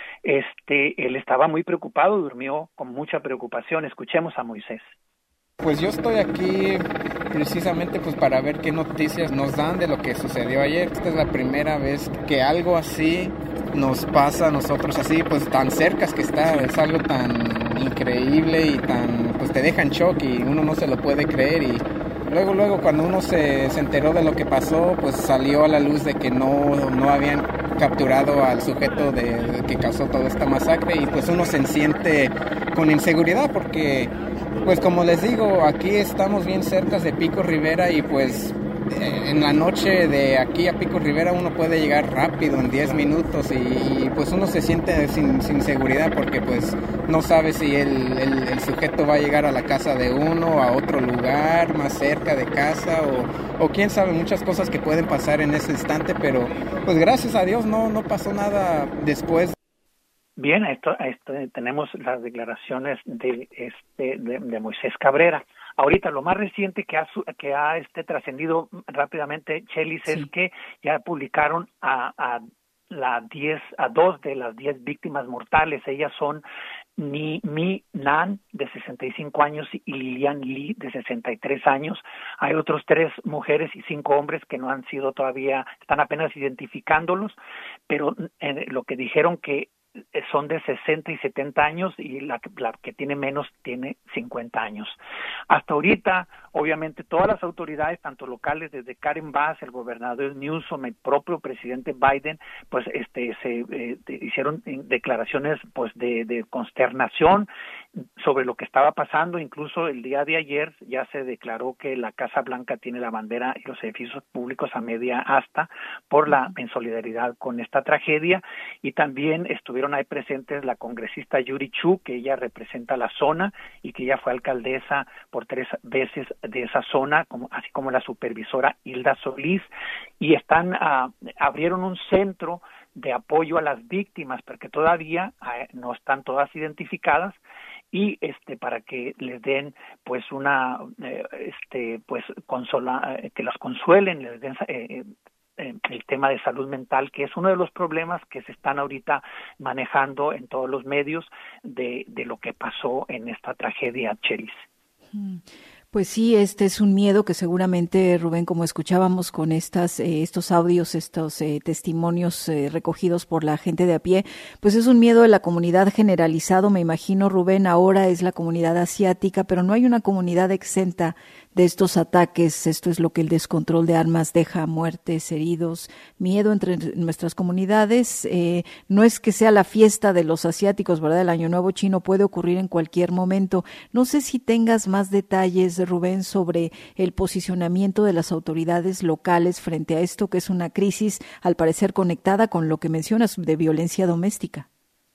este, él estaba muy preocupado, durmió con mucha preocupación. Escuchemos a Moisés. Pues yo estoy aquí precisamente pues para ver qué noticias nos dan de lo que sucedió ayer. Esta es la primera vez que algo así nos pasa a nosotros así, pues tan cerca que está, es algo tan increíble y tan, pues te deja en shock y uno no se lo puede creer. Y luego, luego cuando uno se, se enteró de lo que pasó, pues salió a la luz de que no, no habían capturado al sujeto de, de que causó toda esta masacre y pues uno se siente con inseguridad porque... Pues como les digo, aquí estamos bien cerca de Pico Rivera y pues en la noche de aquí a Pico Rivera uno puede llegar rápido en diez minutos y, y pues uno se siente sin, sin seguridad porque pues no sabe si el, el, el sujeto va a llegar a la casa de uno, a otro lugar más cerca de casa o, o quién sabe, muchas cosas que pueden pasar en ese instante, pero pues gracias a Dios no, no pasó nada después. Bien, esto, esto, tenemos las declaraciones de, este, de, de Moisés Cabrera. Ahorita lo más reciente que ha, que ha este, trascendido rápidamente, Chelis, sí. es que ya publicaron a, a, la diez, a dos de las diez víctimas mortales. Ellas son Ni Mi Nan, de sesenta y cinco años, y Lilian Lee, de sesenta y tres años. Hay otros tres mujeres y cinco hombres que no han sido todavía, están apenas identificándolos, pero eh, lo que dijeron que son de sesenta y setenta años y la, la que tiene menos tiene cincuenta años. Hasta ahorita, obviamente, todas las autoridades, tanto locales, desde Karen Bass, el gobernador Newsom, el propio presidente Biden, pues este se eh, hicieron declaraciones pues de, de consternación sobre lo que estaba pasando. Incluso el día de ayer ya se declaró que la Casa Blanca tiene la bandera y los edificios públicos a media asta por la en solidaridad con esta tragedia, y también estuvieron ahí presentes la congresista Yuri Chu, que ella representa la zona y que ella fue alcaldesa por tres veces de esa zona, como, así como la supervisora Hilda Solís, y están uh, abrieron un centro de apoyo a las víctimas porque todavía uh, no están todas identificadas, y este para que les den pues una eh, este pues consola eh, que las consuelen, les den eh, el tema de salud mental, que es uno de los problemas que se están ahorita manejando en todos los medios de, de lo que pasó en esta tragedia, Chelis. Pues sí, este es un miedo que seguramente, Rubén, como escuchábamos con estas, eh, estos audios, estos eh, testimonios eh, recogidos por la gente de a pie, pues es un miedo de la comunidad generalizado, me imagino, Rubén, ahora es la comunidad asiática, pero no hay una comunidad exenta de estos ataques. Esto es lo que el descontrol de armas deja: muertes, heridos, miedo entre nuestras comunidades. Eh, no es que sea la fiesta de los asiáticos, ¿verdad? El Año Nuevo chino puede ocurrir en cualquier momento. No sé si tengas más detalles, Rubén, sobre el posicionamiento de las autoridades locales frente a esto, que es una crisis, al parecer, conectada con lo que mencionas de violencia doméstica.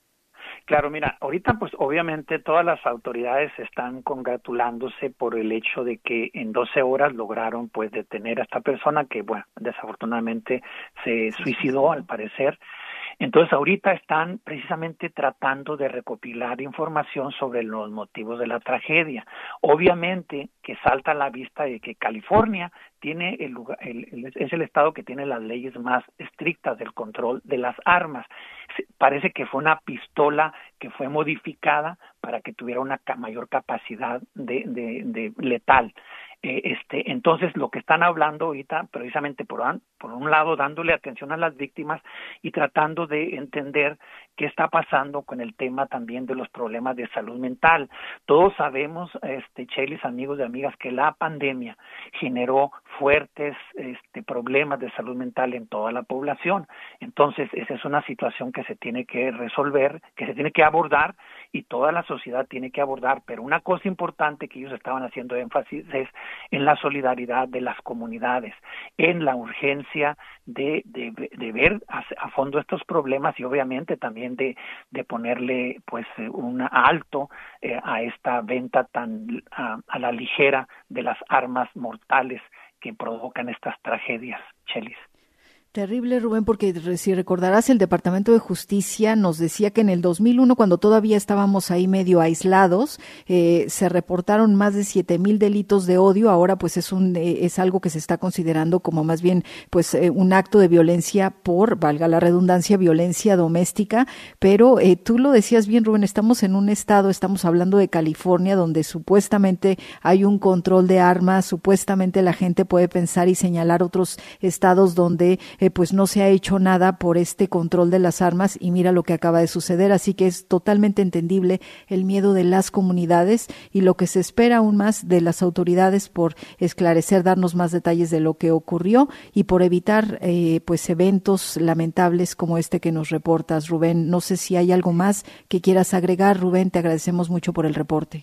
Claro, mira, ahorita pues obviamente todas las autoridades están congratulándose por el hecho de que en doce horas lograron pues detener a esta persona que, bueno, desafortunadamente se suicidó al parecer. Entonces ahorita están precisamente tratando de recopilar información sobre los motivos de la tragedia. Obviamente que salta a la vista de que California tiene el lugar, el, el, es el estado que tiene las leyes más estrictas del control de las armas. Parece que fue una pistola que fue modificada para que tuviera una ca- mayor capacidad de, de, de letal. Eh, este, entonces lo que están hablando ahorita, precisamente por, por un lado dándole atención a las víctimas y tratando de entender qué está pasando con el tema también de los problemas de salud mental. Todos sabemos, este, Chelis, amigos y amigas, que la pandemia generó fuertes este, problemas de salud mental en toda la población. Entonces esa es una situación que se tiene que resolver, que se tiene que abordar y toda la sociedad tiene que abordar. Pero una cosa importante que ellos estaban haciendo énfasis es en la solidaridad de las comunidades, en la urgencia de, de, de ver a, a fondo estos problemas y obviamente también de, de ponerle pues un alto eh, a esta venta tan a, a la ligera de las armas mortales que provocan estas tragedias, Chelis. Terrible, Rubén, porque si recordarás, el Departamento de Justicia nos decía que en el dos mil uno, cuando todavía estábamos ahí medio aislados, eh, se reportaron más de siete mil delitos de odio. Ahora pues es un eh, es algo que se está considerando como más bien pues eh, un acto de violencia por, valga la redundancia, violencia doméstica. Pero eh, tú lo decías bien, Rubén, estamos en un estado, estamos hablando de California, donde supuestamente hay un control de armas, supuestamente la gente puede pensar y señalar otros estados donde eh, pues no se ha hecho nada por este control de las armas y mira lo que acaba de suceder. Así que es totalmente entendible el miedo de las comunidades y lo que se espera aún más de las autoridades por esclarecer, darnos más detalles de lo que ocurrió y por evitar eh, pues eventos lamentables como este que nos reportas, Rubén. No sé si hay algo más que quieras agregar, Rubén. Te agradecemos mucho por el reporte.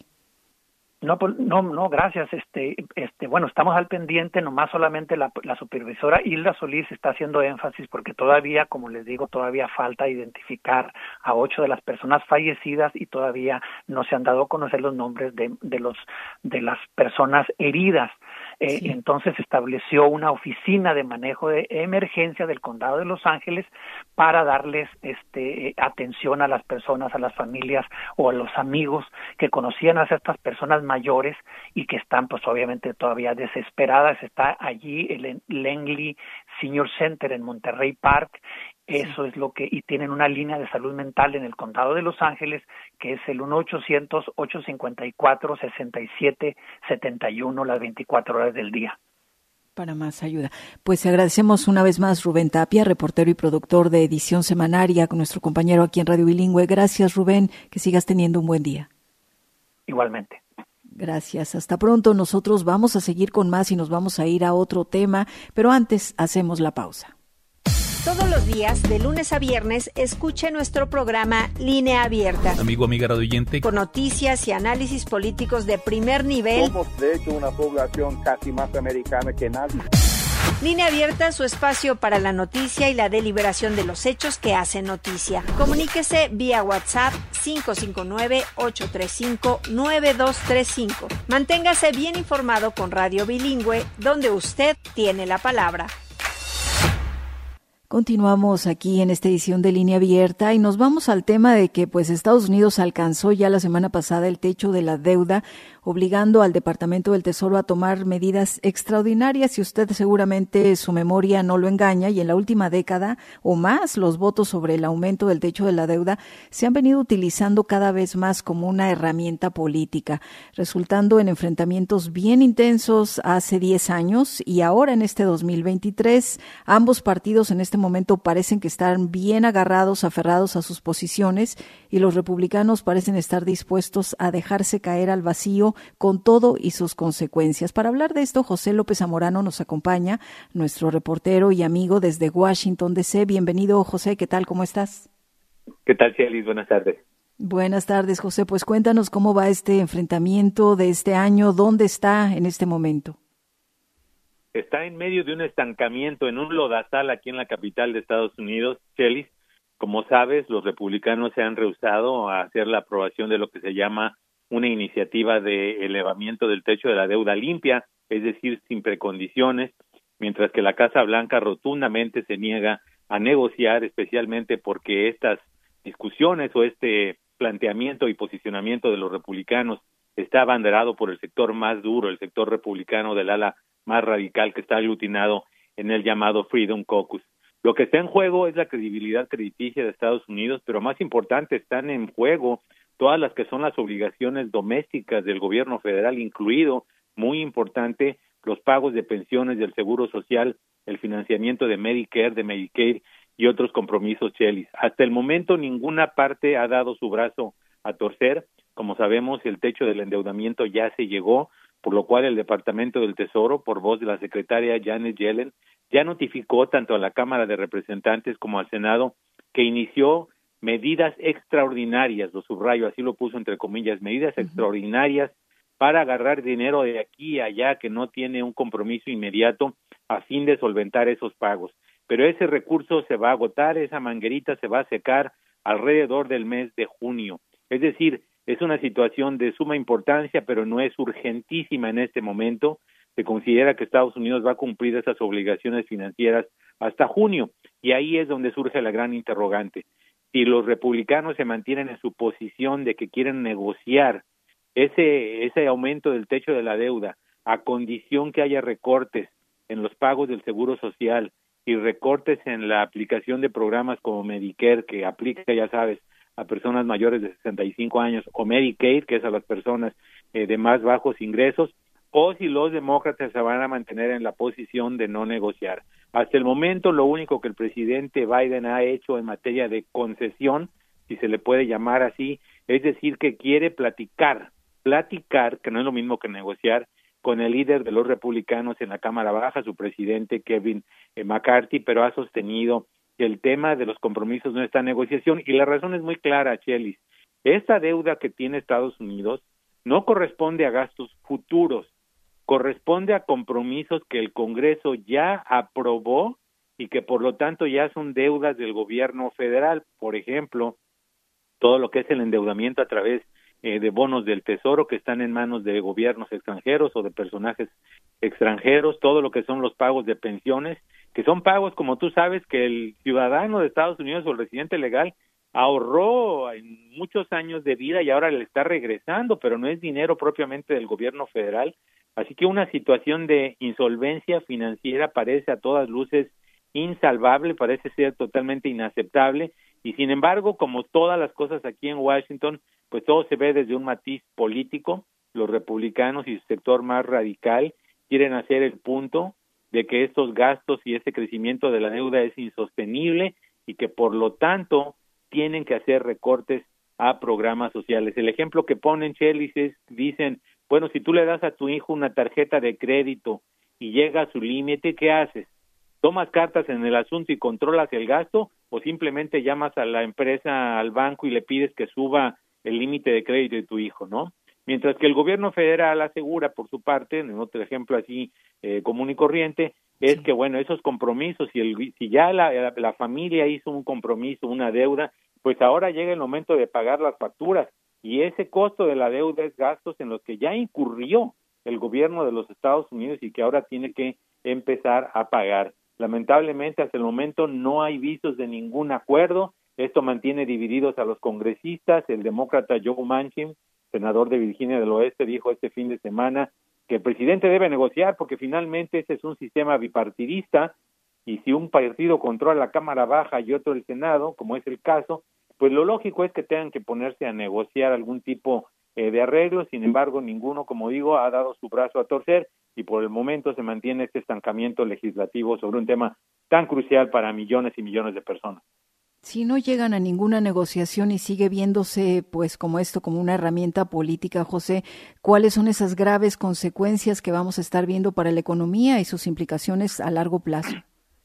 No, no, no, gracias. Este, este, bueno, estamos al pendiente, nomás solamente la, la supervisora Hilda Solís está haciendo énfasis porque todavía, como les digo, todavía falta identificar a ocho de las personas fallecidas y todavía no se han dado a conocer los nombres de, de los, de las personas heridas. Eh, sí. Entonces estableció una oficina de manejo de emergencia del Condado de Los Ángeles para darles este, atención a las personas, a las familias o a los amigos que conocían a estas personas mayores y que están pues obviamente todavía desesperadas. Está allí el Langley Senior Center en Monterrey Park. Eso es lo que, y tienen una línea de salud mental en el Condado de Los Ángeles que es el uno ochocientos, ocho cinco cuatro, seis siete siete uno las veinticuatro horas del día. Para más ayuda. Pues agradecemos una vez más Rubén Tapia, reportero y productor de Edición Semanaria, con nuestro compañero aquí en Radio Bilingüe. Gracias, Rubén, que sigas teniendo un buen día. Igualmente. Gracias, hasta pronto. Nosotros vamos a seguir con más y nos vamos a ir a otro tema, pero antes hacemos la pausa. Todos los días, de lunes a viernes, escuche nuestro programa Línea Abierta. Amigo, amiga radioyente. Con noticias y análisis políticos de primer nivel. Somos, de hecho, una población casi más americana que nadie. Línea Abierta, su espacio para la noticia y la deliberación de los hechos que hacen noticia. Comuníquese vía WhatsApp cinco cinco nueve, ocho tres cinco, nueve dos tres cinco. Manténgase bien informado con Radio Bilingüe, donde usted tiene la palabra. Continuamos aquí en esta edición de Línea Abierta y nos vamos al tema de que pues Estados Unidos alcanzó ya la semana pasada el techo de la deuda, obligando al Departamento del Tesoro a tomar medidas extraordinarias, y usted seguramente su memoria no lo engaña, y en la última década o más los votos sobre el aumento del techo de la deuda se han venido utilizando cada vez más como una herramienta política, resultando en enfrentamientos bien intensos hace diez años y ahora en este dos mil veintitrés. Ambos partidos en este momento parecen que están bien agarrados, aferrados a sus posiciones, y los republicanos parecen estar dispuestos a dejarse caer al vacío con todo y sus consecuencias. Para hablar de esto, José López Zamorano nos acompaña, nuestro reportero y amigo desde Washington, D C Bienvenido, José, ¿qué tal? ¿Cómo estás? ¿Qué tal, Chelis? Buenas tardes. Buenas tardes, José. Pues cuéntanos cómo va este enfrentamiento de este año, ¿dónde está en este momento? Está en medio de un estancamiento, en un lodazal aquí en la capital de Estados Unidos, Chelis. Como sabes, los republicanos se han rehusado a hacer la aprobación de lo que se llama una iniciativa de elevamiento del techo de la deuda limpia, es decir, sin precondiciones, mientras que la Casa Blanca rotundamente se niega a negociar, especialmente porque estas discusiones o este planteamiento y posicionamiento de los republicanos está abanderado por el sector más duro, el sector republicano del ala más radical, que está aglutinado en el llamado Freedom Caucus. Lo que está en juego es la credibilidad crediticia de Estados Unidos, pero más importante, están en juego todas las que son las obligaciones domésticas del gobierno federal, incluido, muy importante, los pagos de pensiones del Seguro Social, el financiamiento de Medicare, de Medicaid y otros compromisos, Chelis. Hasta el momento ninguna parte ha dado su brazo a torcer. Como sabemos, el techo del endeudamiento ya se llegó, por lo cual el Departamento del Tesoro, por voz de la secretaria Janet Yellen, ya notificó tanto a la Cámara de Representantes como al Senado que inició medidas extraordinarias, lo subrayo, así lo puso entre comillas, medidas uh-huh. extraordinarias para agarrar dinero de aquí a allá que no tiene un compromiso inmediato a fin de solventar esos pagos. Pero ese recurso se va a agotar, esa manguerita se va a secar alrededor del mes de junio. Es decir, es una situación de suma importancia, pero no es urgentísima en este momento. Se considera que Estados Unidos va a cumplir esas obligaciones financieras hasta junio, y ahí es donde surge la gran interrogante. Si los republicanos se mantienen en su posición de que quieren negociar ese, ese aumento del techo de la deuda a condición que haya recortes en los pagos del Seguro Social y recortes en la aplicación de programas como Medicare, que aplica, ya sabes, a personas mayores de sesenta y cinco años, o Medicaid, que es a las personas eh, de más bajos ingresos, o si los demócratas se van a mantener en la posición de no negociar. Hasta el momento, lo único que el presidente Biden ha hecho en materia de concesión, si se le puede llamar así, es decir, que quiere platicar, platicar, que no es lo mismo que negociar, con el líder de los republicanos en la Cámara Baja, su presidente Kevin eh, McCarthy, pero ha sostenido que el tema de los compromisos no está en negociación, y la razón es muy clara, Chelis. Esta deuda que tiene Estados Unidos no corresponde a gastos futuros, corresponde a compromisos que el Congreso ya aprobó y que por lo tanto ya son deudas del gobierno federal. Por ejemplo, todo lo que es el endeudamiento a través eh, de bonos del Tesoro que están en manos de gobiernos extranjeros o de personajes extranjeros, todo lo que son los pagos de pensiones, que son pagos, como tú sabes, que el ciudadano de Estados Unidos o el residente legal ahorró en muchos años de vida y ahora le está regresando, pero no es dinero propiamente del gobierno federal. Así que una situación de insolvencia financiera parece a todas luces insalvable, parece ser totalmente inaceptable, y sin embargo, como todas las cosas aquí en Washington, pues todo se ve desde un matiz político. Los republicanos y su sector más radical quieren hacer el punto de que estos gastos y este crecimiento de la deuda es insostenible y que por lo tanto tienen que hacer recortes a programas sociales. El ejemplo que ponen, Chelis, es, dicen, bueno, si tú le das a tu hijo una tarjeta de crédito y llega a su límite, ¿qué haces? ¿Tomas cartas en el asunto y controlas el gasto o simplemente llamas a la empresa, al banco y le pides que suba el límite de crédito de tu hijo, ¿no? Mientras que el gobierno federal asegura, por su parte, en otro ejemplo así eh, común y corriente, es que, bueno, esos compromisos, si, el, si ya la, la, la familia hizo un compromiso, una deuda, pues ahora llega el momento de pagar las facturas, y ese costo de la deuda es gastos en los que ya incurrió el gobierno de los Estados Unidos y que ahora tiene que empezar a pagar. Lamentablemente, hasta el momento no hay visos de ningún acuerdo. Esto mantiene divididos a los congresistas. El demócrata Joe Manchin, senador de Virginia del Oeste, dijo este fin de semana que el presidente debe negociar porque finalmente ese es un sistema bipartidista y si un partido controla la Cámara Baja y otro el Senado, como es el caso, pues lo lógico es que tengan que ponerse a negociar algún tipo eh, de arreglo. Sin embargo, ninguno, como digo, ha dado su brazo a torcer y por el momento se mantiene este estancamiento legislativo sobre un tema tan crucial para millones y millones de personas. Si no llegan a ninguna negociación y sigue viéndose pues como esto, como una herramienta política, José, ¿cuáles son esas graves consecuencias que vamos a estar viendo para la economía y sus implicaciones a largo plazo?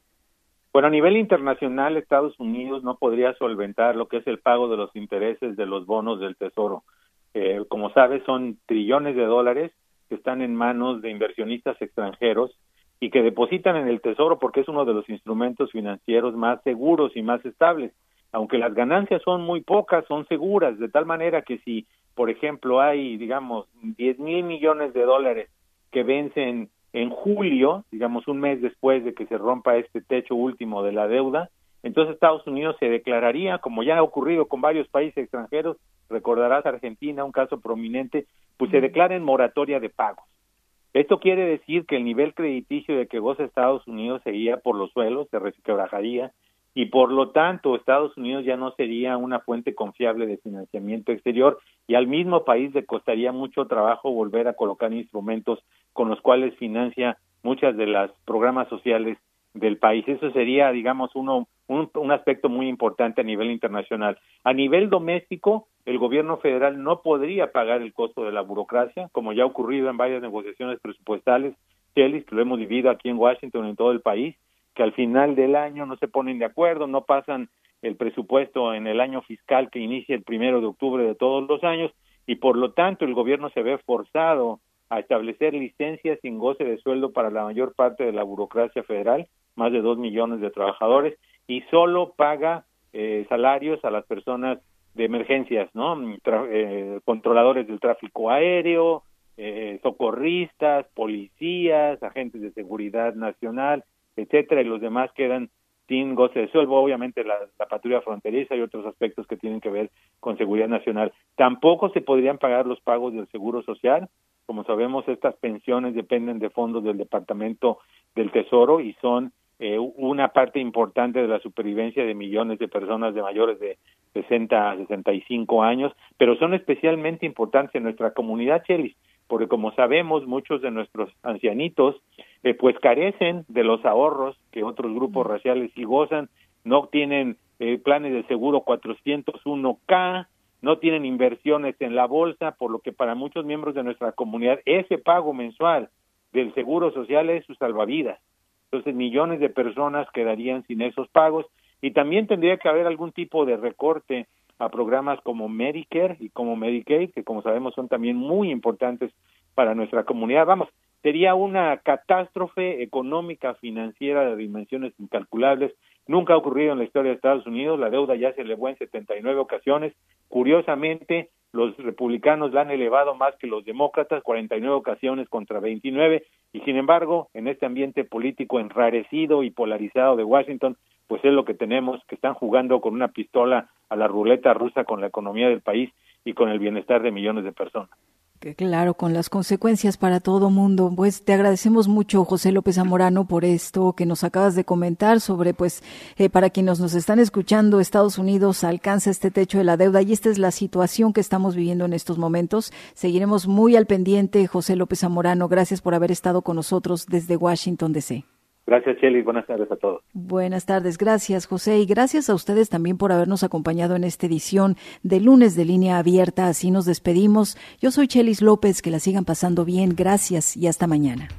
Bueno, a nivel internacional, Estados Unidos no podría solventar lo que es el pago de los intereses de los bonos del Tesoro. Eh, como sabes, son trillones de dólares que están en manos de inversionistas extranjeros y que depositan en el Tesoro porque es uno de los instrumentos financieros más seguros y más estables. Aunque las ganancias son muy pocas, son seguras, de tal manera que si, por ejemplo, hay, digamos, diez mil millones de dólares que vencen en julio, digamos, un mes después de que se rompa este techo último de la deuda, entonces Estados Unidos se declararía, como ya ha ocurrido con varios países extranjeros, recordarás Argentina, un caso prominente, pues se declara en moratoria de pagos. Esto quiere decir que el nivel crediticio de que goza Estados Unidos seguía por los suelos, se resquebrajaría, y por lo tanto Estados Unidos ya no sería una fuente confiable de financiamiento exterior y al mismo país le costaría mucho trabajo volver a colocar instrumentos con los cuales financia muchas de las programas sociales del país. Eso sería, digamos, uno un, un aspecto muy importante a nivel internacional. A nivel doméstico, el gobierno federal no podría pagar el costo de la burocracia, como ya ha ocurrido en varias negociaciones presupuestales, Chelis, que lo hemos vivido aquí en Washington, en todo el país, que al final del año no se ponen de acuerdo, no pasan el presupuesto en el año fiscal que inicia el primero de octubre de todos los años, y por lo tanto el gobierno se ve forzado a establecer licencias sin goce de sueldo para la mayor parte de la burocracia federal, más de dos millones de trabajadores, y solo paga eh, salarios a las personas de emergencias, ¿no? Tra- eh, controladores del tráfico aéreo, eh, socorristas, policías, agentes de seguridad nacional, etcétera, y los demás quedan sin goce de sueldo, obviamente la, la patrulla fronteriza y otros aspectos que tienen que ver con seguridad nacional. Tampoco se podrían pagar los pagos del Seguro Social. Como sabemos, estas pensiones dependen de fondos del Departamento del Tesoro y son eh, una parte importante de la supervivencia de millones de personas de mayores de sesenta a sesenta y cinco años, pero son especialmente importantes en nuestra comunidad, Chelis, porque como sabemos, muchos de nuestros ancianitos eh, pues carecen de los ahorros que otros grupos raciales sí gozan, no tienen eh, planes de seguro cuatrocientos uno K, no tienen inversiones en la bolsa, por lo que para muchos miembros de nuestra comunidad ese pago mensual del seguro social es su salvavidas. Entonces millones de personas quedarían sin esos pagos y también tendría que haber algún tipo de recorte a programas como Medicare y como Medicaid, que como sabemos son también muy importantes para nuestra comunidad. Vamos, sería una catástrofe económica, financiera de dimensiones incalculables. Nunca ha ocurrido en la historia de Estados Unidos, la deuda ya se elevó en setenta y nueve ocasiones. Curiosamente, los republicanos la han elevado más que los demócratas, cuarenta y nueve ocasiones contra veintinueve, y sin embargo, en este ambiente político enrarecido y polarizado de Washington, pues es lo que tenemos, que están jugando con una pistola a la ruleta rusa con la economía del país y con el bienestar de millones de personas. Claro, con las consecuencias para todo mundo. Pues te agradecemos mucho, José López Zamorano, por esto que nos acabas de comentar sobre, pues, eh, para quienes nos están escuchando, Estados Unidos alcanza este techo de la deuda y esta es la situación que estamos viviendo en estos momentos. Seguiremos muy al pendiente, José López Zamorano. Gracias por haber estado con nosotros desde Washington, D C Gracias, Chely. Buenas tardes a todos. Buenas tardes. Gracias, José. Y gracias a ustedes también por habernos acompañado en esta edición de Lunes de Línea Abierta. Así nos despedimos. Yo soy Chelis López. Que la sigan pasando bien. Gracias y hasta mañana.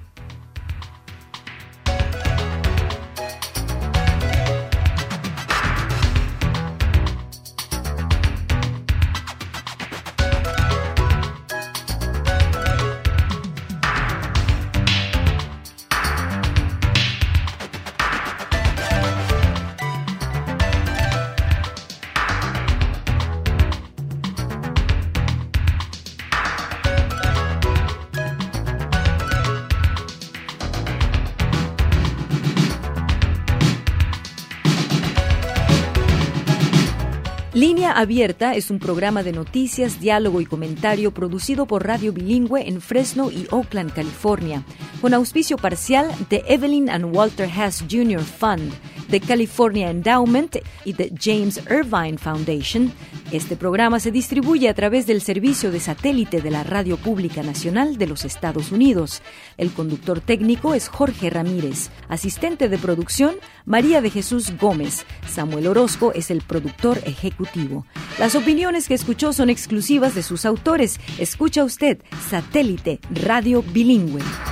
Línea Abierta es un programa de noticias, diálogo y comentario producido por Radio Bilingüe en Fresno y Oakland, California, con auspicio parcial de Evelyn and Walter Hess junior Fund, de California Endowment y de James Irvine Foundation. Este programa se distribuye a través del servicio de satélite de la Radio Pública Nacional de los Estados Unidos. El conductor técnico es Jorge Ramírez. Asistente de producción, María de Jesús Gómez. Samuel Orozco es el productor ejecutivo. Las opiniones que escuchó son exclusivas de sus autores. Escucha usted Satélite Radio Bilingüe.